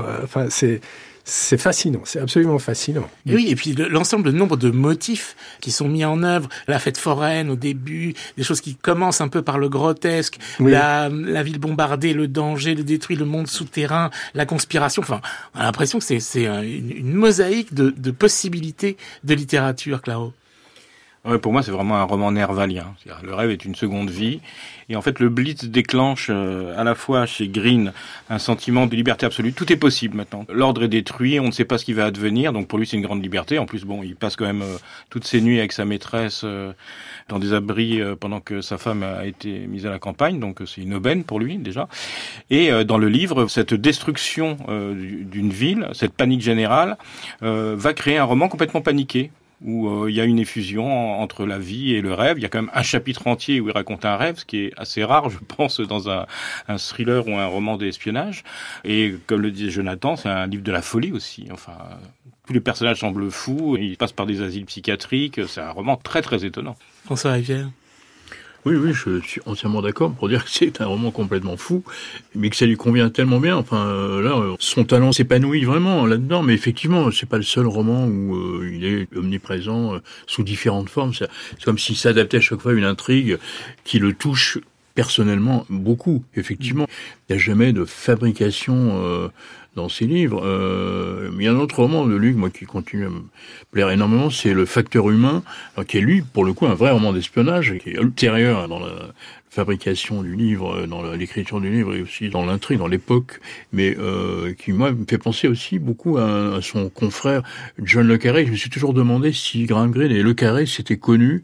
c'est fascinant, c'est absolument fascinant. Et oui, et puis l'ensemble, le nombre de motifs qui sont mis en œuvre, la fête foraine au début, des choses qui commencent un peu par le grotesque, oui. la ville bombardée, le danger, le détruit, le monde souterrain, la conspiration. On a l'impression que c'est une mosaïque de possibilités de littérature, Claro. Ouais, pour moi, c'est vraiment un roman nervalien. Le rêve est une seconde vie. Et en fait, le Blitz déclenche à la fois chez Greene un sentiment de liberté absolue. Tout est possible maintenant. L'ordre est détruit, on ne sait pas ce qui va advenir. Donc pour lui, c'est une grande liberté. En plus, il passe quand même toutes ses nuits avec sa maîtresse dans des abris pendant que sa femme a été mise à la campagne. Donc c'est une aubaine pour lui déjà. Et dans le livre, cette destruction d'une ville, cette panique générale, va créer un roman complètement paniqué, où il y a une effusion entre la vie et le rêve. Il y a quand même un chapitre entier où il raconte un rêve, ce qui est assez rare, je pense, dans un thriller ou un roman d'espionnage. Et comme le disait Jonathan, c'est un livre de la folie aussi. Tous les personnages semblent fous, ils passent par des asiles psychiatriques. C'est un roman très très étonnant. François Rivière. Oui, je suis entièrement d'accord pour dire que c'est un roman complètement fou, mais que ça lui convient tellement bien. Là, son talent s'épanouit vraiment là-dedans, mais effectivement, c'est pas le seul roman où il est omniprésent sous différentes formes. C'est comme s'il s'adaptait à chaque fois à une intrigue qui le touche personnellement beaucoup, effectivement. Il n'y a jamais de fabrication dans ces livres. Il y a un autre roman de lui, moi, qui continue à me plaire énormément, c'est Le Facteur humain, qui est, lui, pour le coup, un vrai roman d'espionnage, qui est ultérieur dans la fabrication du livre, dans l'écriture du livre et aussi dans l'intrigue, dans l'époque, mais qui, moi, me fait penser aussi beaucoup à son confrère John Le Carré. Je me suis toujours demandé si Graham Greene et Le Carré s'étaient connus,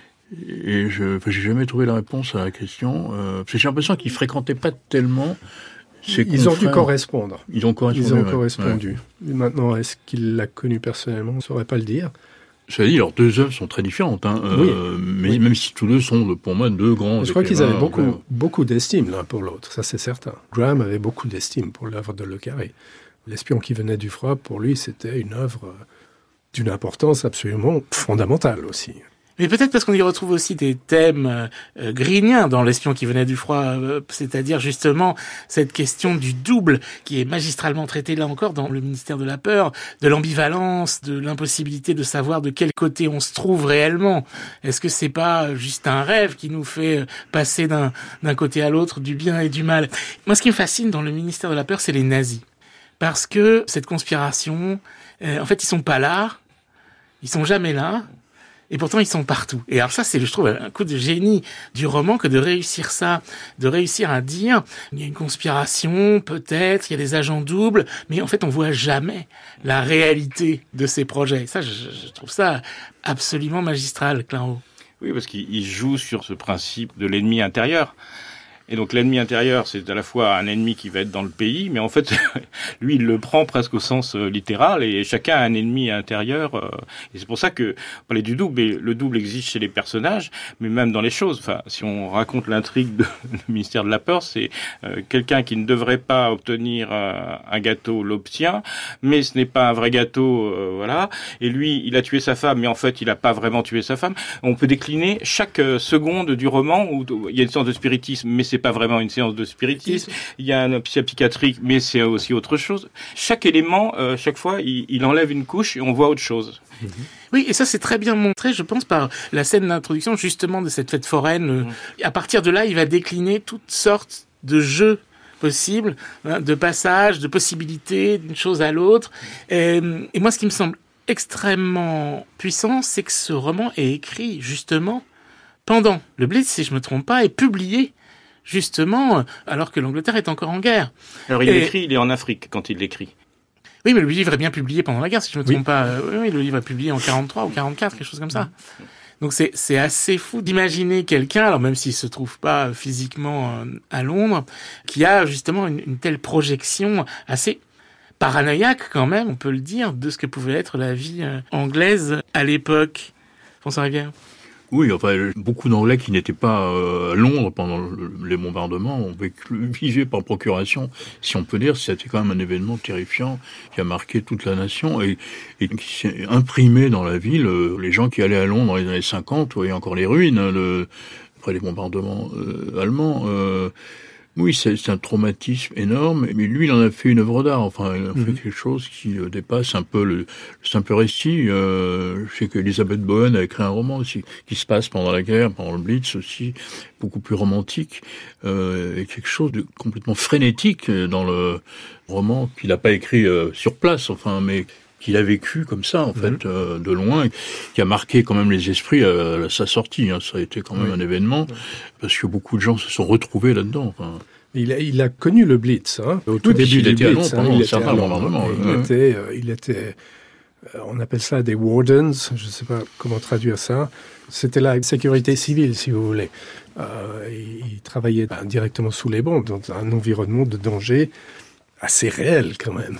et j'ai jamais trouvé la réponse à la question. Parce que j'ai l'impression qu'ils fréquentaient pas tellement ses confrères. Ils ont dû correspondre. Ils ont correspondu. Ouais. Maintenant, est-ce qu'il l'a connu personnellement? On ne saurait pas le dire. Cela dit, leurs deux œuvres sont très différentes, oui. Mais même si tous deux sont, pour moi, deux grands. Je crois qu'ils avaient beaucoup d'estime l'un pour l'autre, ça c'est certain. Graham avait beaucoup d'estime pour l'œuvre de Le Carré. L'espion qui venait du froid, pour lui, c'était une œuvre d'une importance absolument fondamentale aussi. Mais peut-être parce qu'on y retrouve aussi des thèmes greeniens dans L'espion qui venait du froid, c'est-à-dire justement cette question du double qui est magistralement traitée là encore dans Le Ministère de la Peur, de l'ambivalence, de l'impossibilité de savoir de quel côté on se trouve réellement. Est-ce que c'est pas juste un rêve qui nous fait passer d'un côté à l'autre, du bien et du mal? Moi, ce qui me fascine dans Le Ministère de la Peur, c'est les nazis. Parce que cette conspiration, en fait, ils sont pas là, ils sont jamais là. Et pourtant, ils sont partout. Et alors ça, c'est, je trouve, un coup de génie du roman que de réussir ça, de réussir à dire, il y a une conspiration, peut-être, il y a des agents doubles, mais en fait, on voit jamais la réalité de ces projets. Ça, je trouve ça absolument magistral, Clairaut. Oui, parce qu'il joue sur ce principe de l'ennemi intérieur. Et donc l'ennemi intérieur, c'est à la fois un ennemi qui va être dans le pays, mais en fait, lui, il le prend presque au sens littéral, et chacun a un ennemi intérieur. Et c'est pour ça que, on parlait du double, et le double existe chez les personnages, mais même dans les choses. Enfin, si on raconte l'intrigue de Le Ministère de la Peur, c'est quelqu'un qui ne devrait pas obtenir un gâteau l'obtient, mais ce n'est pas un vrai gâteau, voilà. Et lui, il a tué sa femme, mais en fait, il n'a pas vraiment tué sa femme. On peut décliner chaque seconde du roman où il y a une sorte de spiritisme, mais c'est pas vraiment une séance de spiritisme. Il y a un psychiatrique, mais c'est aussi autre chose. Chaque élément, chaque fois, il enlève une couche et on voit autre chose. Oui, et ça c'est très bien montré, je pense, par la scène d'introduction justement de cette fête foraine. À partir de là, il va décliner toutes sortes de jeux possibles, de passages, de possibilités d'une chose à l'autre. Et moi, ce qui me semble extrêmement puissant, c'est que ce roman est écrit justement pendant le Blitz, si je me trompe pas, est publié justement alors que l'Angleterre est encore en guerre. Alors il est en Afrique quand il l'écrit. Oui, mais le livre est bien publié pendant la guerre, si je me trompe pas. Oui, le livre est publié en 43 ou 44, quelque chose comme ça. Donc c'est assez fou d'imaginer quelqu'un, alors même s'il se trouve pas physiquement à Londres, qui a justement une telle projection assez paranoïaque quand même, on peut le dire, de ce que pouvait être la vie anglaise à l'époque. François Rivière. Oui, enfin, beaucoup d'Anglais qui n'étaient pas à Londres pendant les bombardements ont vécu par procuration, si on peut dire. C'était quand même un événement terrifiant qui a marqué toute la nation et qui s'est imprimé dans la ville. Les gens qui allaient à Londres dans les années 50 voyaient encore les ruines après les bombardements allemands. Oui, c'est un traumatisme énorme, mais lui, il en a fait une œuvre d'art. Enfin, il a fait quelque chose qui dépasse un peu le simple récit. Je sais qu'Elisabeth Bowen a écrit un roman aussi qui se passe pendant la guerre, pendant le Blitz aussi, beaucoup plus romantique, et quelque chose de complètement frénétique dans le roman qu'il n'a pas écrit sur place, enfin, mais qu'il a vécu comme ça, en fait, de loin, qui a marqué quand même les esprits à sa sortie. Ça a été quand même un événement, parce que beaucoup de gens se sont retrouvés là-dedans. Enfin. Il a connu le Blitz, au tout début du Blitz. Il était à Londres. Il était, on appelle ça des wardens, je ne sais pas comment traduire ça. C'était la sécurité civile, si vous voulez. Il travaillait directement sous les bombes, dans un environnement de danger assez réel quand même.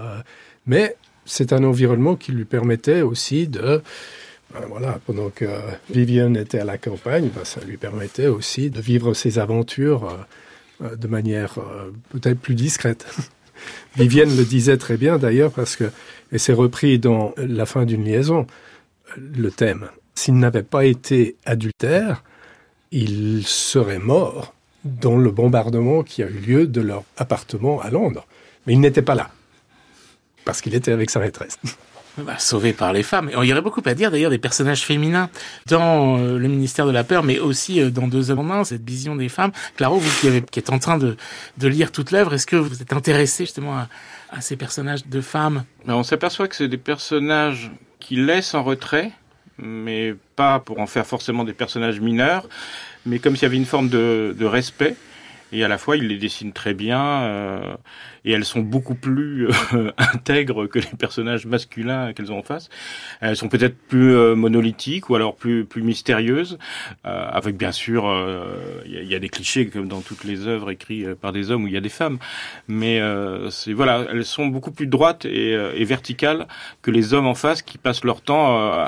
Mais c'est un environnement qui lui permettait aussi de... pendant que Vivienne était à la campagne, ça lui permettait aussi de vivre ses aventures de manière peut-être plus discrète. Vivienne le disait très bien d'ailleurs, parce que, et c'est repris dans La fin d'une liaison, le thème. S'il n'avait pas été adultère, il serait mort dans le bombardement qui a eu lieu de leur appartement à Londres. Mais il n'était pas là, parce qu'il était avec sa maîtresse. Sauvés par les femmes. Et il y aurait beaucoup à dire d'ailleurs des personnages féminins dans le ministère de la peur, mais aussi dans Deux hommes en un, cette vision des femmes. Claro, vous qui êtes en train de lire toute l'œuvre, est-ce que vous êtes intéressé justement à ces personnages de femmes? On s'aperçoit que c'est des personnages qui laissent en retrait, mais pas pour en faire forcément des personnages mineurs, mais comme s'il y avait une forme de respect. Et à la fois, il les dessine très bien, et elles sont beaucoup plus intègres que les personnages masculins qu'elles ont en face. Elles sont peut-être plus monolithiques ou alors plus mystérieuses, avec bien sûr, il y a des clichés comme dans toutes les œuvres écrites par des hommes où il y a des femmes. Mais elles sont beaucoup plus droites et verticales que les hommes en face qui passent leur temps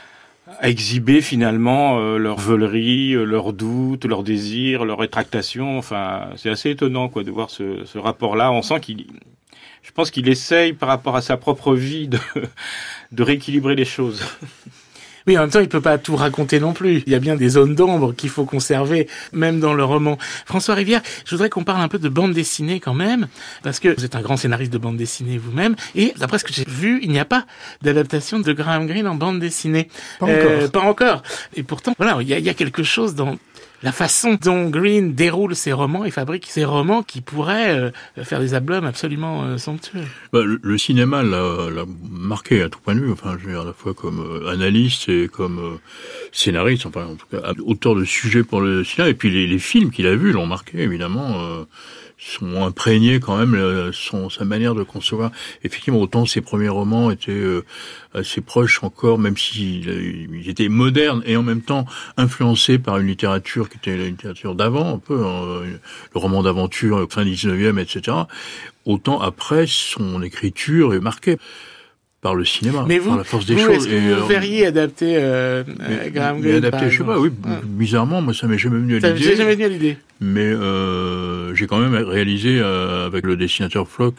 à exhiber finalement leur veulerie, leurs doutes, leurs désirs, leurs rétractations. Enfin, c'est assez étonnant de voir ce rapport-là. On sent je pense qu'il essaye par rapport à sa propre vie de rééquilibrer les choses. Oui, en même temps, il peut pas tout raconter non plus. Il y a bien des zones d'ombre qu'il faut conserver, même dans le roman. François Rivière, je voudrais qu'on parle un peu de bande dessinée quand même, parce que vous êtes un grand scénariste de bande dessinée vous-même, et d'après ce que j'ai vu, il n'y a pas d'adaptation de Graham Greene en bande dessinée. Pas encore. Et pourtant, voilà, il y a quelque chose dans la façon dont Greene déroule ses romans et fabrique ses romans qui pourraient faire des albums absolument somptueux. Le cinéma l'a marqué à tout point de vue, enfin, je veux dire, à la fois comme analyste et comme scénariste, enfin, en tout cas, auteur de sujets pour le cinéma, et puis les films qu'il a vus l'ont marqué, évidemment, sont imprégnés quand même sa manière de concevoir. Effectivement, autant ses premiers romans étaient assez proches encore, même s'ils étaient modernes et en même temps influencés par une littérature qui était la littérature d'avant, un peu, le roman d'aventure fin 19e, etc. Autant après, son écriture est marquée par le cinéma, par la force des choses. Est-ce que vous verriez adapter Graham Greene, adapter, je sais pas, oui, bizarrement, moi ça m'est jamais venu à l'idée. Mais j'ai quand même réalisé avec le dessinateur Flock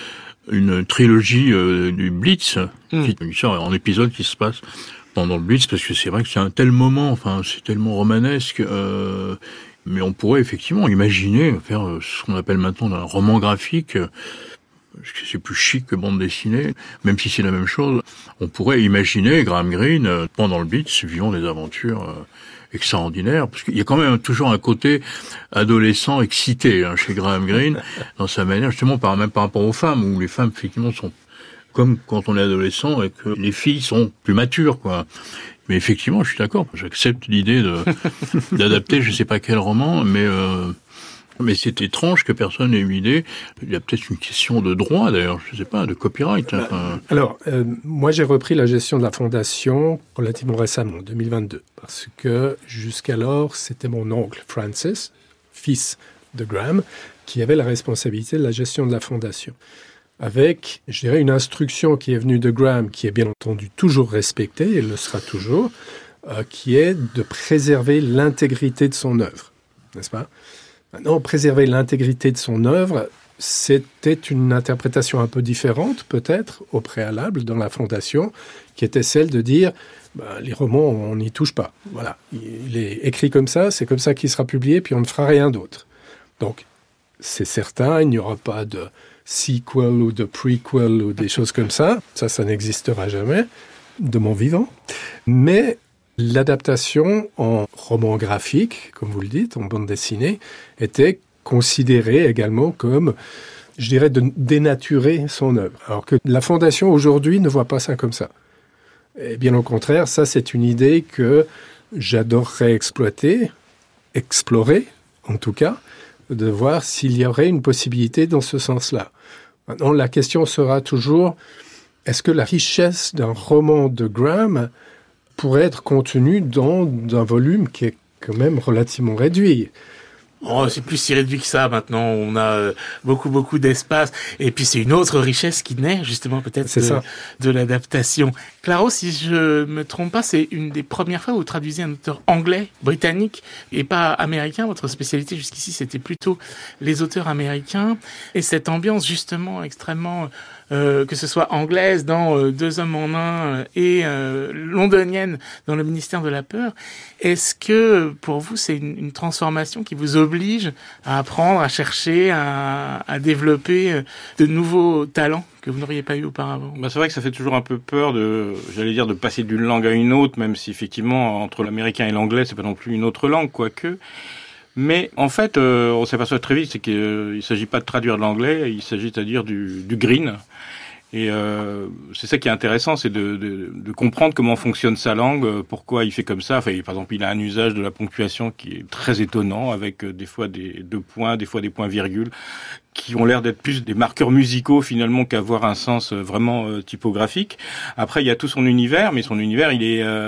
une trilogie du Blitz, qui est une histoire en épisode qui se passe pendant le Blitz, parce que c'est vrai que c'est un tel moment, enfin c'est tellement romanesque, mais on pourrait effectivement imaginer faire ce qu'on appelle maintenant un roman graphique. C'est plus chic que bande dessinée, même si c'est la même chose. On pourrait imaginer Graham Greene pendant le Blitz vivant des aventures extraordinaires, parce qu'il y a quand même toujours un côté adolescent excité chez Graham Greene dans sa manière, justement même par rapport aux femmes, où les femmes effectivement sont comme quand on est adolescent et que les filles sont plus matures, quoi. Mais effectivement, je suis d'accord, j'accepte l'idée d'adapter, je sais pas quel roman, mais c'est étrange que personne n'ait eu l'idée. Il y a peut-être une question de droit, d'ailleurs, je sais pas, de copyright. Alors, moi, j'ai repris la gestion de la fondation relativement récemment, en 2022, parce que jusqu'alors, c'était mon oncle Francis, fils de Graham, qui avait la responsabilité de la gestion de la fondation. Avec, je dirais, une instruction qui est venue de Graham, qui est bien entendu toujours respectée, et le sera toujours, qui est de préserver l'intégrité de son œuvre, n'est-ce pas ? Maintenant, préserver l'intégrité de son œuvre, c'était une interprétation un peu différente, peut-être, au préalable, dans la Fondation, qui était celle de dire les romans, on n'y touche pas. Voilà, il est écrit comme ça, c'est comme ça qu'il sera publié, puis on ne fera rien d'autre. Donc, c'est certain, il n'y aura pas de sequel ou de prequel ou des choses comme ça. Ça n'existera jamais, de mon vivant. Mais l'adaptation en roman graphique, comme vous le dites, en bande dessinée, était considérée également comme, je dirais, de dénaturer son œuvre. Alors que la Fondation, aujourd'hui, ne voit pas ça comme ça. Et bien au contraire, ça, c'est une idée que j'adorerais explorer, en tout cas, de voir s'il y aurait une possibilité dans ce sens-là. Maintenant, la question sera toujours, est-ce que la richesse d'un roman de Graham pourrait être contenue dans un volume qui est quand même relativement réduit? Oh, c'est plus si réduit que ça maintenant. On a beaucoup d'espace. Et puis c'est une autre richesse qui naît justement peut-être de l'adaptation. Claro, si je me trompe pas, c'est une des premières fois où vous traduisez un auteur anglais, britannique, et pas américain. Votre spécialité jusqu'ici, c'était plutôt les auteurs américains. Et cette ambiance justement extrêmement que ce soit anglaise dans Deux hommes en un et londonienne dans Le ministère de la peur. Est-ce que pour vous c'est une transformation qui vous oblige à apprendre, à chercher, à développer de nouveaux talents que vous n'auriez pas eu auparavant? C'est vrai que ça fait toujours un peu peur de passer d'une langue à une autre, même si effectivement entre l'américain et l'anglais c'est pas non plus une autre langue, quoique. Mais en fait, on s'aperçoit très vite, c'est qu'il s'agit pas de traduire de l'anglais, il s'agit c'est-à-dire du green. Et c'est ça qui est intéressant, c'est de comprendre comment fonctionne sa langue, pourquoi il fait comme ça. Enfin, par exemple, il a un usage de la ponctuation qui est très étonnant, avec des fois des 2 points, des fois des points-virgules, qui ont l'air d'être plus des marqueurs musicaux finalement qu'avoir un sens vraiment typographique. Après, il y a tout son univers, mais son univers, il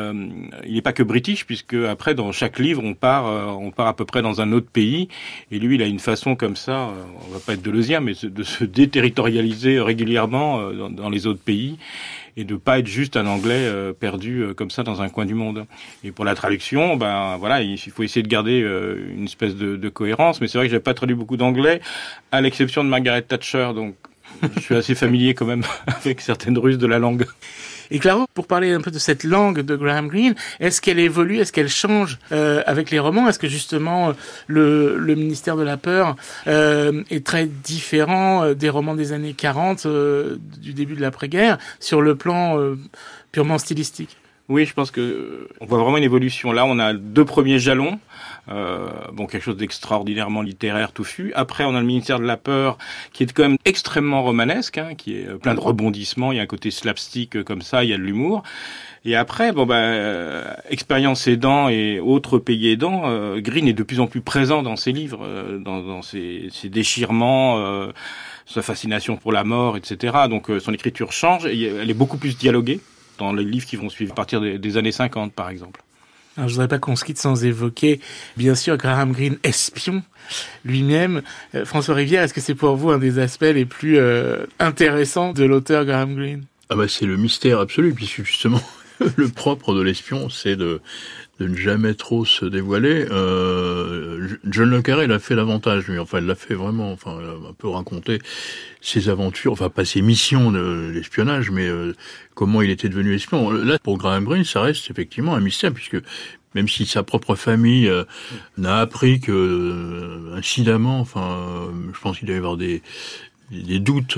est pas que british, puisque après, dans chaque livre, on part à peu près dans un autre pays. Et lui, il a une façon comme ça, on va pas être deleuzien, mais de se déterritorialiser régulièrement dans les autres pays, et de pas être juste un anglais perdu comme ça dans un coin du monde. Et pour la traduction, il faut essayer de garder une espèce de cohérence, mais c'est vrai que j'ai pas traduit beaucoup d'anglais, à l'exception de Margaret Thatcher, donc je suis assez familier quand même avec certaines ruses de la langue. Et Claro, pour parler un peu de cette langue de Graham Greene, est-ce qu'elle évolue, est-ce qu'elle change avec les romans? Est-ce que justement le ministère de la peur est très différent des romans des années 40, du début de l'après-guerre, sur le plan purement stylistique? Oui, je pense que on voit vraiment une évolution. Là, on a 2 premiers jalons. Quelque chose d'extraordinairement littéraire, touffu. Après, on a le ministère de la peur, qui est quand même extrêmement romanesque, qui est plein de rebondissements. Il y a un côté slapstick comme ça, il y a de l'humour. Et après, expérience aidant et autres pays aidants, Greene est de plus en plus présent dans ses livres, dans ses déchirements, sa fascination pour la mort, etc. Donc, son écriture change et elle est beaucoup plus dialoguée dans les livres qui vont suivre à partir des années 50, par exemple. Alors, je voudrais pas qu'on se quitte sans évoquer, bien sûr, Graham Greene, espion lui-même. François Rivière, est-ce que c'est pour vous un des aspects les plus intéressants de l'auteur Graham Greene? C'est le mystère absolu, puisque justement, le propre de l'espion, c'est de ne jamais trop se dévoiler. John le Carré, il a fait l'avantage, lui. Enfin, il l'a fait vraiment, il a un peu raconté ses aventures, pas ses missions d'espionnage, mais comment il était devenu espion. Là, pour Graham Greene, ça reste effectivement un mystère, puisque même si sa propre famille n'a appris que incidemment, je pense qu'il doit y avoir des doutes,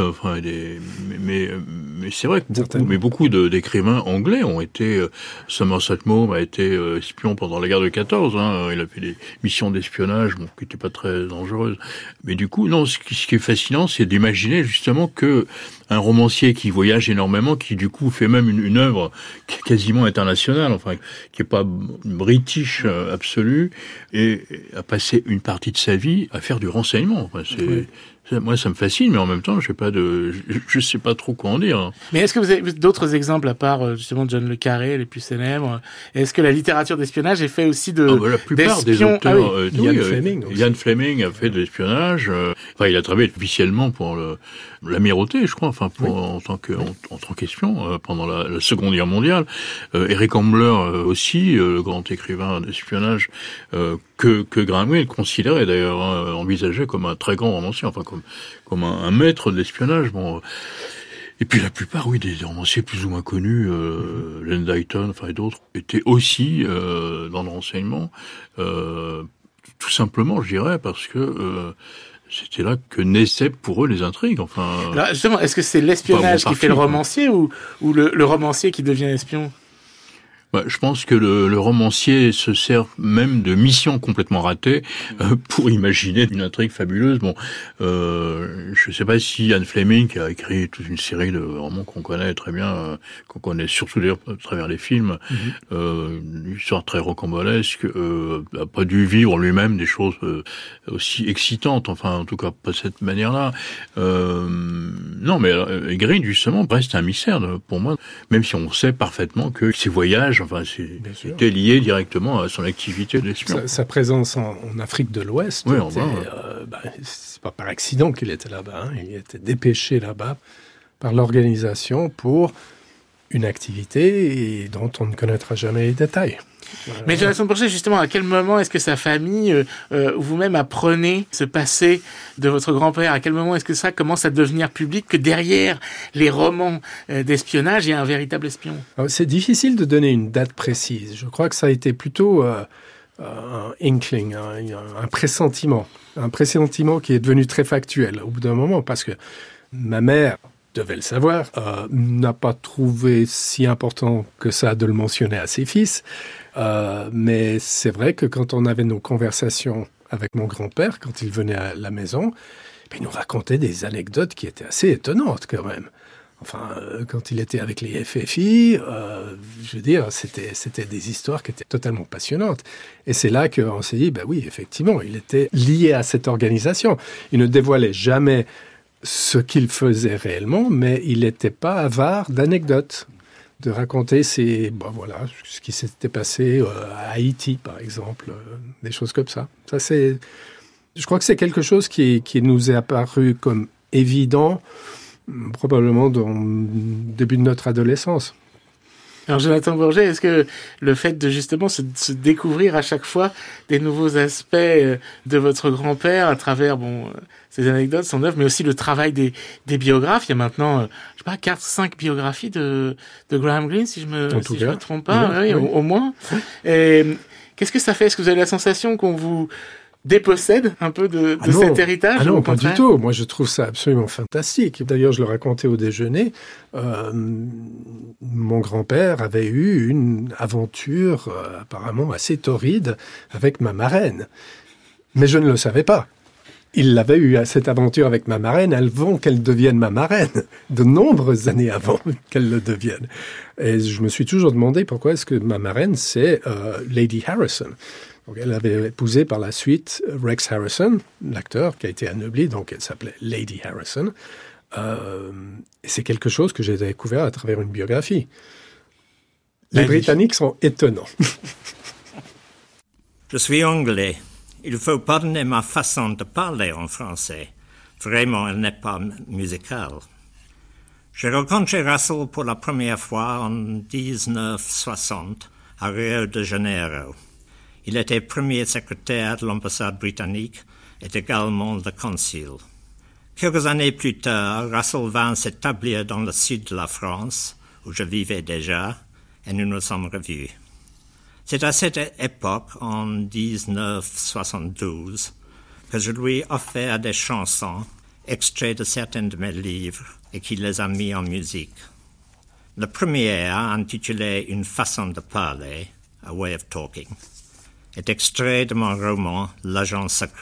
mais c'est vrai que beaucoup d'écrivains anglais ont été, Somerset Maugham a été espion pendant la guerre de 14, il a fait des missions d'espionnage, qui n'étaient pas très dangereuses. Mais du coup, non, ce qui est fascinant, c'est d'imaginer justement que un romancier qui voyage énormément, qui du coup fait même une œuvre qui est quasiment internationale, qui est pas british absolue, et a passé une partie de sa vie à faire du renseignement. Moi, ça me fascine, mais en même temps, je sais pas trop quoi en dire. Mais est-ce que vous avez d'autres exemples à part justement John le Carré, les plus célèbres? Est-ce que la littérature d'espionnage est faite aussi la plupart des auteurs, Ian Fleming a fait de l'espionnage. Il a travaillé officiellement pour l'amirauté, je crois, en tant qu'espion pendant la Seconde Guerre mondiale. Eric Ambler aussi, le grand écrivain d'espionnage que Graham Greene considérait d'ailleurs, envisageait comme un très grand romancier, comme un maître de l'espionnage. Et puis la plupart, des romanciers plus ou moins connus, Len Deighton, et d'autres, étaient aussi dans le renseignement, tout simplement, je dirais, parce que c'était là que naissaient pour eux les intrigues. Alors justement, est-ce que c'est l'espionnage qui fait le romancier ou le romancier qui devient espion? Je pense que le romancier se sert même de missions complètement ratées pour imaginer une intrigue fabuleuse. Je ne sais pas si Ian Fleming, qui a écrit toute une série de romans qu'on connaît très bien, qu'on connaît surtout d'ailleurs à travers les films, une histoire très rocambolesque, n'a pas dû vivre lui-même des choses aussi excitantes, en tout cas pas de cette manière-là. Non, mais Greene, justement, reste un mystère pour moi, même si on sait parfaitement que ses voyages, c'était lié directement à son activité d'espion. Sa présence en Afrique de l'Ouest, c'est pas par accident qu'il était là-bas. Il était dépêché là-bas par l'organisation pour une activité dont on ne connaîtra jamais les détails. Mais Jonathan Bourget, justement, à quel moment est-ce que sa famille, vous-même apprenez ce passé de votre grand-père? À quel moment est-ce que ça commence à devenir public, que derrière les romans d'espionnage, il y a un véritable espion? Alors, c'est difficile de donner une date précise. Je crois que ça a été plutôt un inkling, un pressentiment. Un pressentiment qui est devenu très factuel au bout d'un moment, parce que ma mère devait le savoir, n'a pas trouvé si important que ça de le mentionner à ses fils. Mais c'est vrai que quand on avait nos conversations avec mon grand-père, quand il venait à la maison, il nous racontait des anecdotes qui étaient assez étonnantes quand même. Enfin, quand il était avec les FFI, je veux dire, c'était des histoires qui étaient totalement passionnantes. Et c'est là qu'on s'est dit, oui, effectivement, il était lié à cette organisation. Il ne dévoilait jamais ce qu'il faisait réellement, mais il n'était pas avare d'anecdotes, de raconter ce qui s'était passé à Haïti, par exemple, des choses comme ça. Je crois que c'est quelque chose qui nous est apparu comme évident, probablement dans le début de notre adolescence. Alors Jonathan Bourget, est-ce que le fait de justement se découvrir à chaque fois des nouveaux aspects de votre grand-père à travers ces anecdotes, son œuvre, mais aussi le travail des biographes, il y a maintenant 4-5 biographies de Graham Greene, si je me trompe pas, oui. Au moins. Et qu'est-ce que ça fait? Est-ce que vous avez la sensation qu'on vous dépossède un peu de cet héritage? Non, pas du tout. Moi, je trouve ça absolument fantastique. D'ailleurs, je le racontais au déjeuner. Mon grand-père avait eu une aventure apparemment assez torride avec ma marraine. Mais je ne le savais pas. Il l'avait eu, cette aventure avec ma marraine, avant qu'elle devienne ma marraine, de nombreuses années avant qu'elle le devienne. Et je me suis toujours demandé pourquoi est-ce que ma marraine, c'est Lady Harrison. Donc, elle avait épousé par la suite Rex Harrison, l'acteur qui a été anobli, donc elle s'appelait Lady Harrison. Et c'est quelque chose que j'ai découvert à travers une biographie. Les Britanniques sont étonnants. Je suis anglais. Il faut pardonner ma façon de parler en français. Vraiment, elle n'est pas musicale. J'ai rencontré Russell pour la première fois en 1960 à Rio de Janeiro. Il était premier secrétaire de l'ambassade britannique et également le consul. Quelques années plus tard, Russell vint s'établir dans le sud de la France, où je vivais déjà, et nous nous sommes revus. C'est à cette époque, en 1972, que je lui ai offert des chansons, extraits de certains de mes livres, et qu'il les a mis en musique. Le premier, intitulé « Une façon de parler », « A Way of Talking », est extrait de mon roman « L'agent secret ».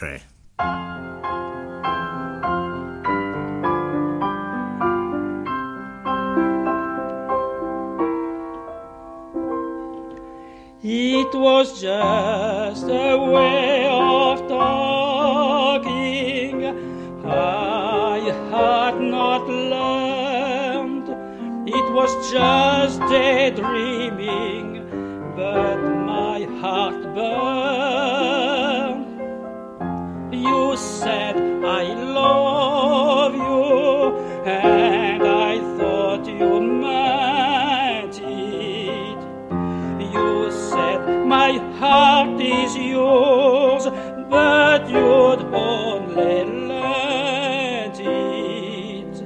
It was just a way of talking I had not learned. It was just daydreaming, but my heart burned. You said I love you, and I thought you meant it. You said my heart is yours, but you'd only lent it.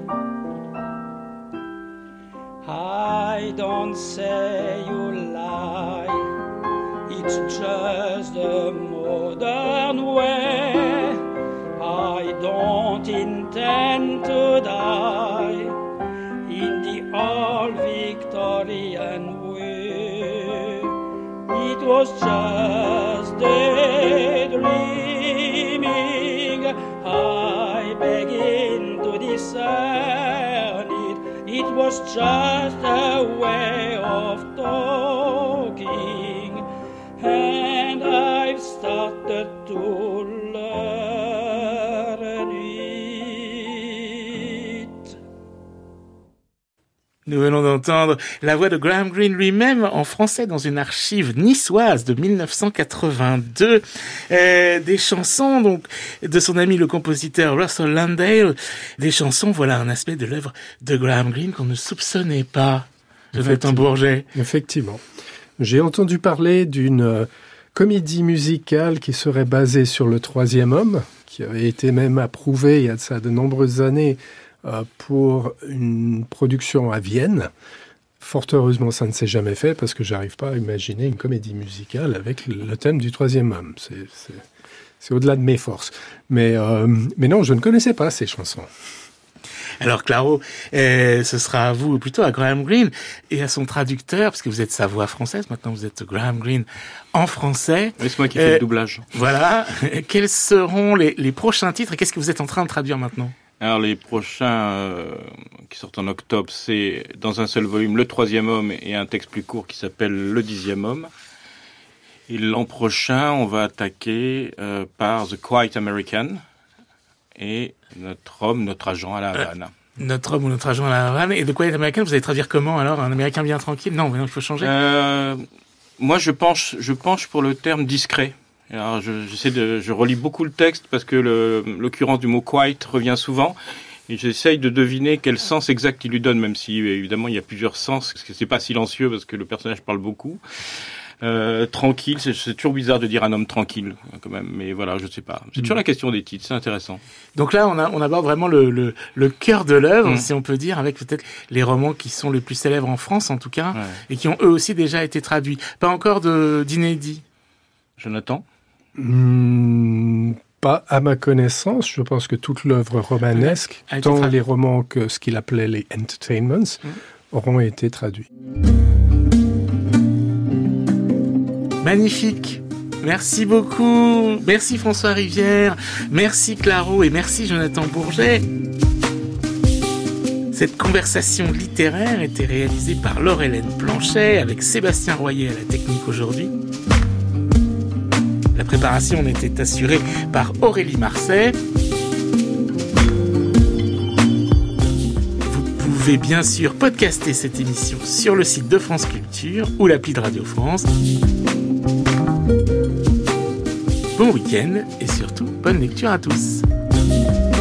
I don't say you lie, it's just a modern way. I don't intend to die in the old Victorian way. It was just daydreaming, I begin to discern it. It was just a way of talking, and I've started to learn it. Nous venons d'entendre la voix de Graham Greene lui-même en français dans une archive niçoise de 1982. Des chansons donc de son ami le compositeur Russell Landale. Des chansons, voilà un aspect de l'œuvre de Graham Greene qu'on ne soupçonnait pas. Jonathan Bourget. Effectivement. J'ai entendu parler d'une comédie musicale qui serait basée sur Le Troisième Homme, qui avait été même approuvée il y a de ça de nombreuses années pour une production à Vienne. Fort heureusement, ça ne s'est jamais fait parce que j'arrive pas à imaginer une comédie musicale avec le thème du Troisième Homme. C'est au-delà de mes forces. Mais non, je ne connaissais pas ces chansons. Alors Claro, ce sera à vous, plutôt à Graham Greene et à son traducteur, parce que vous êtes sa voix française, maintenant vous êtes Graham Greene en français. Oui, c'est moi qui fais le doublage. Voilà. Quels seront les prochains titres et qu'est-ce que vous êtes en train de traduire maintenant ? Alors les prochains qui sortent en octobre, c'est dans un seul volume Le Troisième Homme et un texte plus court qui s'appelle Le 10e Homme. Et l'an prochain, on va attaquer par The Quiet American et Notre agent à la Havane. Notre homme ou notre agent à la Havane. Et The Quiet American, vous allez traduire comment alors ? Un Américain bien tranquille ? Non, il faut changer. Moi, je penche pour le terme discret. Alors, je relis beaucoup le texte parce que l'occurrence du mot quiet revient souvent. Et j'essaye de deviner quel sens exact il lui donne, même si, évidemment, il y a plusieurs sens, parce que c'est pas silencieux, parce que le personnage parle beaucoup. Tranquille, c'est toujours bizarre de dire un homme tranquille, quand même, mais voilà, je sais pas. C'est toujours la question des titres, c'est intéressant. Donc là, on aborde vraiment le cœur de l'œuvre, si on peut dire, avec peut-être les romans qui sont les plus célèbres en France, en tout cas, et qui ont eux aussi déjà été traduits. Pas encore d'inédits. Jonathan ? Pas à ma connaissance. Je pense que toute l'œuvre romanesque, tant les romans que ce qu'il appelait les entertainments, auront été traduits. Magnifique. Merci beaucoup. Merci François Rivière. Merci Claro et merci Jonathan Bourget. Cette conversation littéraire était réalisée par Laure-Hélène Planchet avec Sébastien Royer à la technique aujourd'hui. La préparation était assurée par Aurélie Marseille. Vous pouvez bien sûr podcaster cette émission sur le site de France Culture ou l'appli de Radio France. Bon week-end et surtout bonne lecture à tous.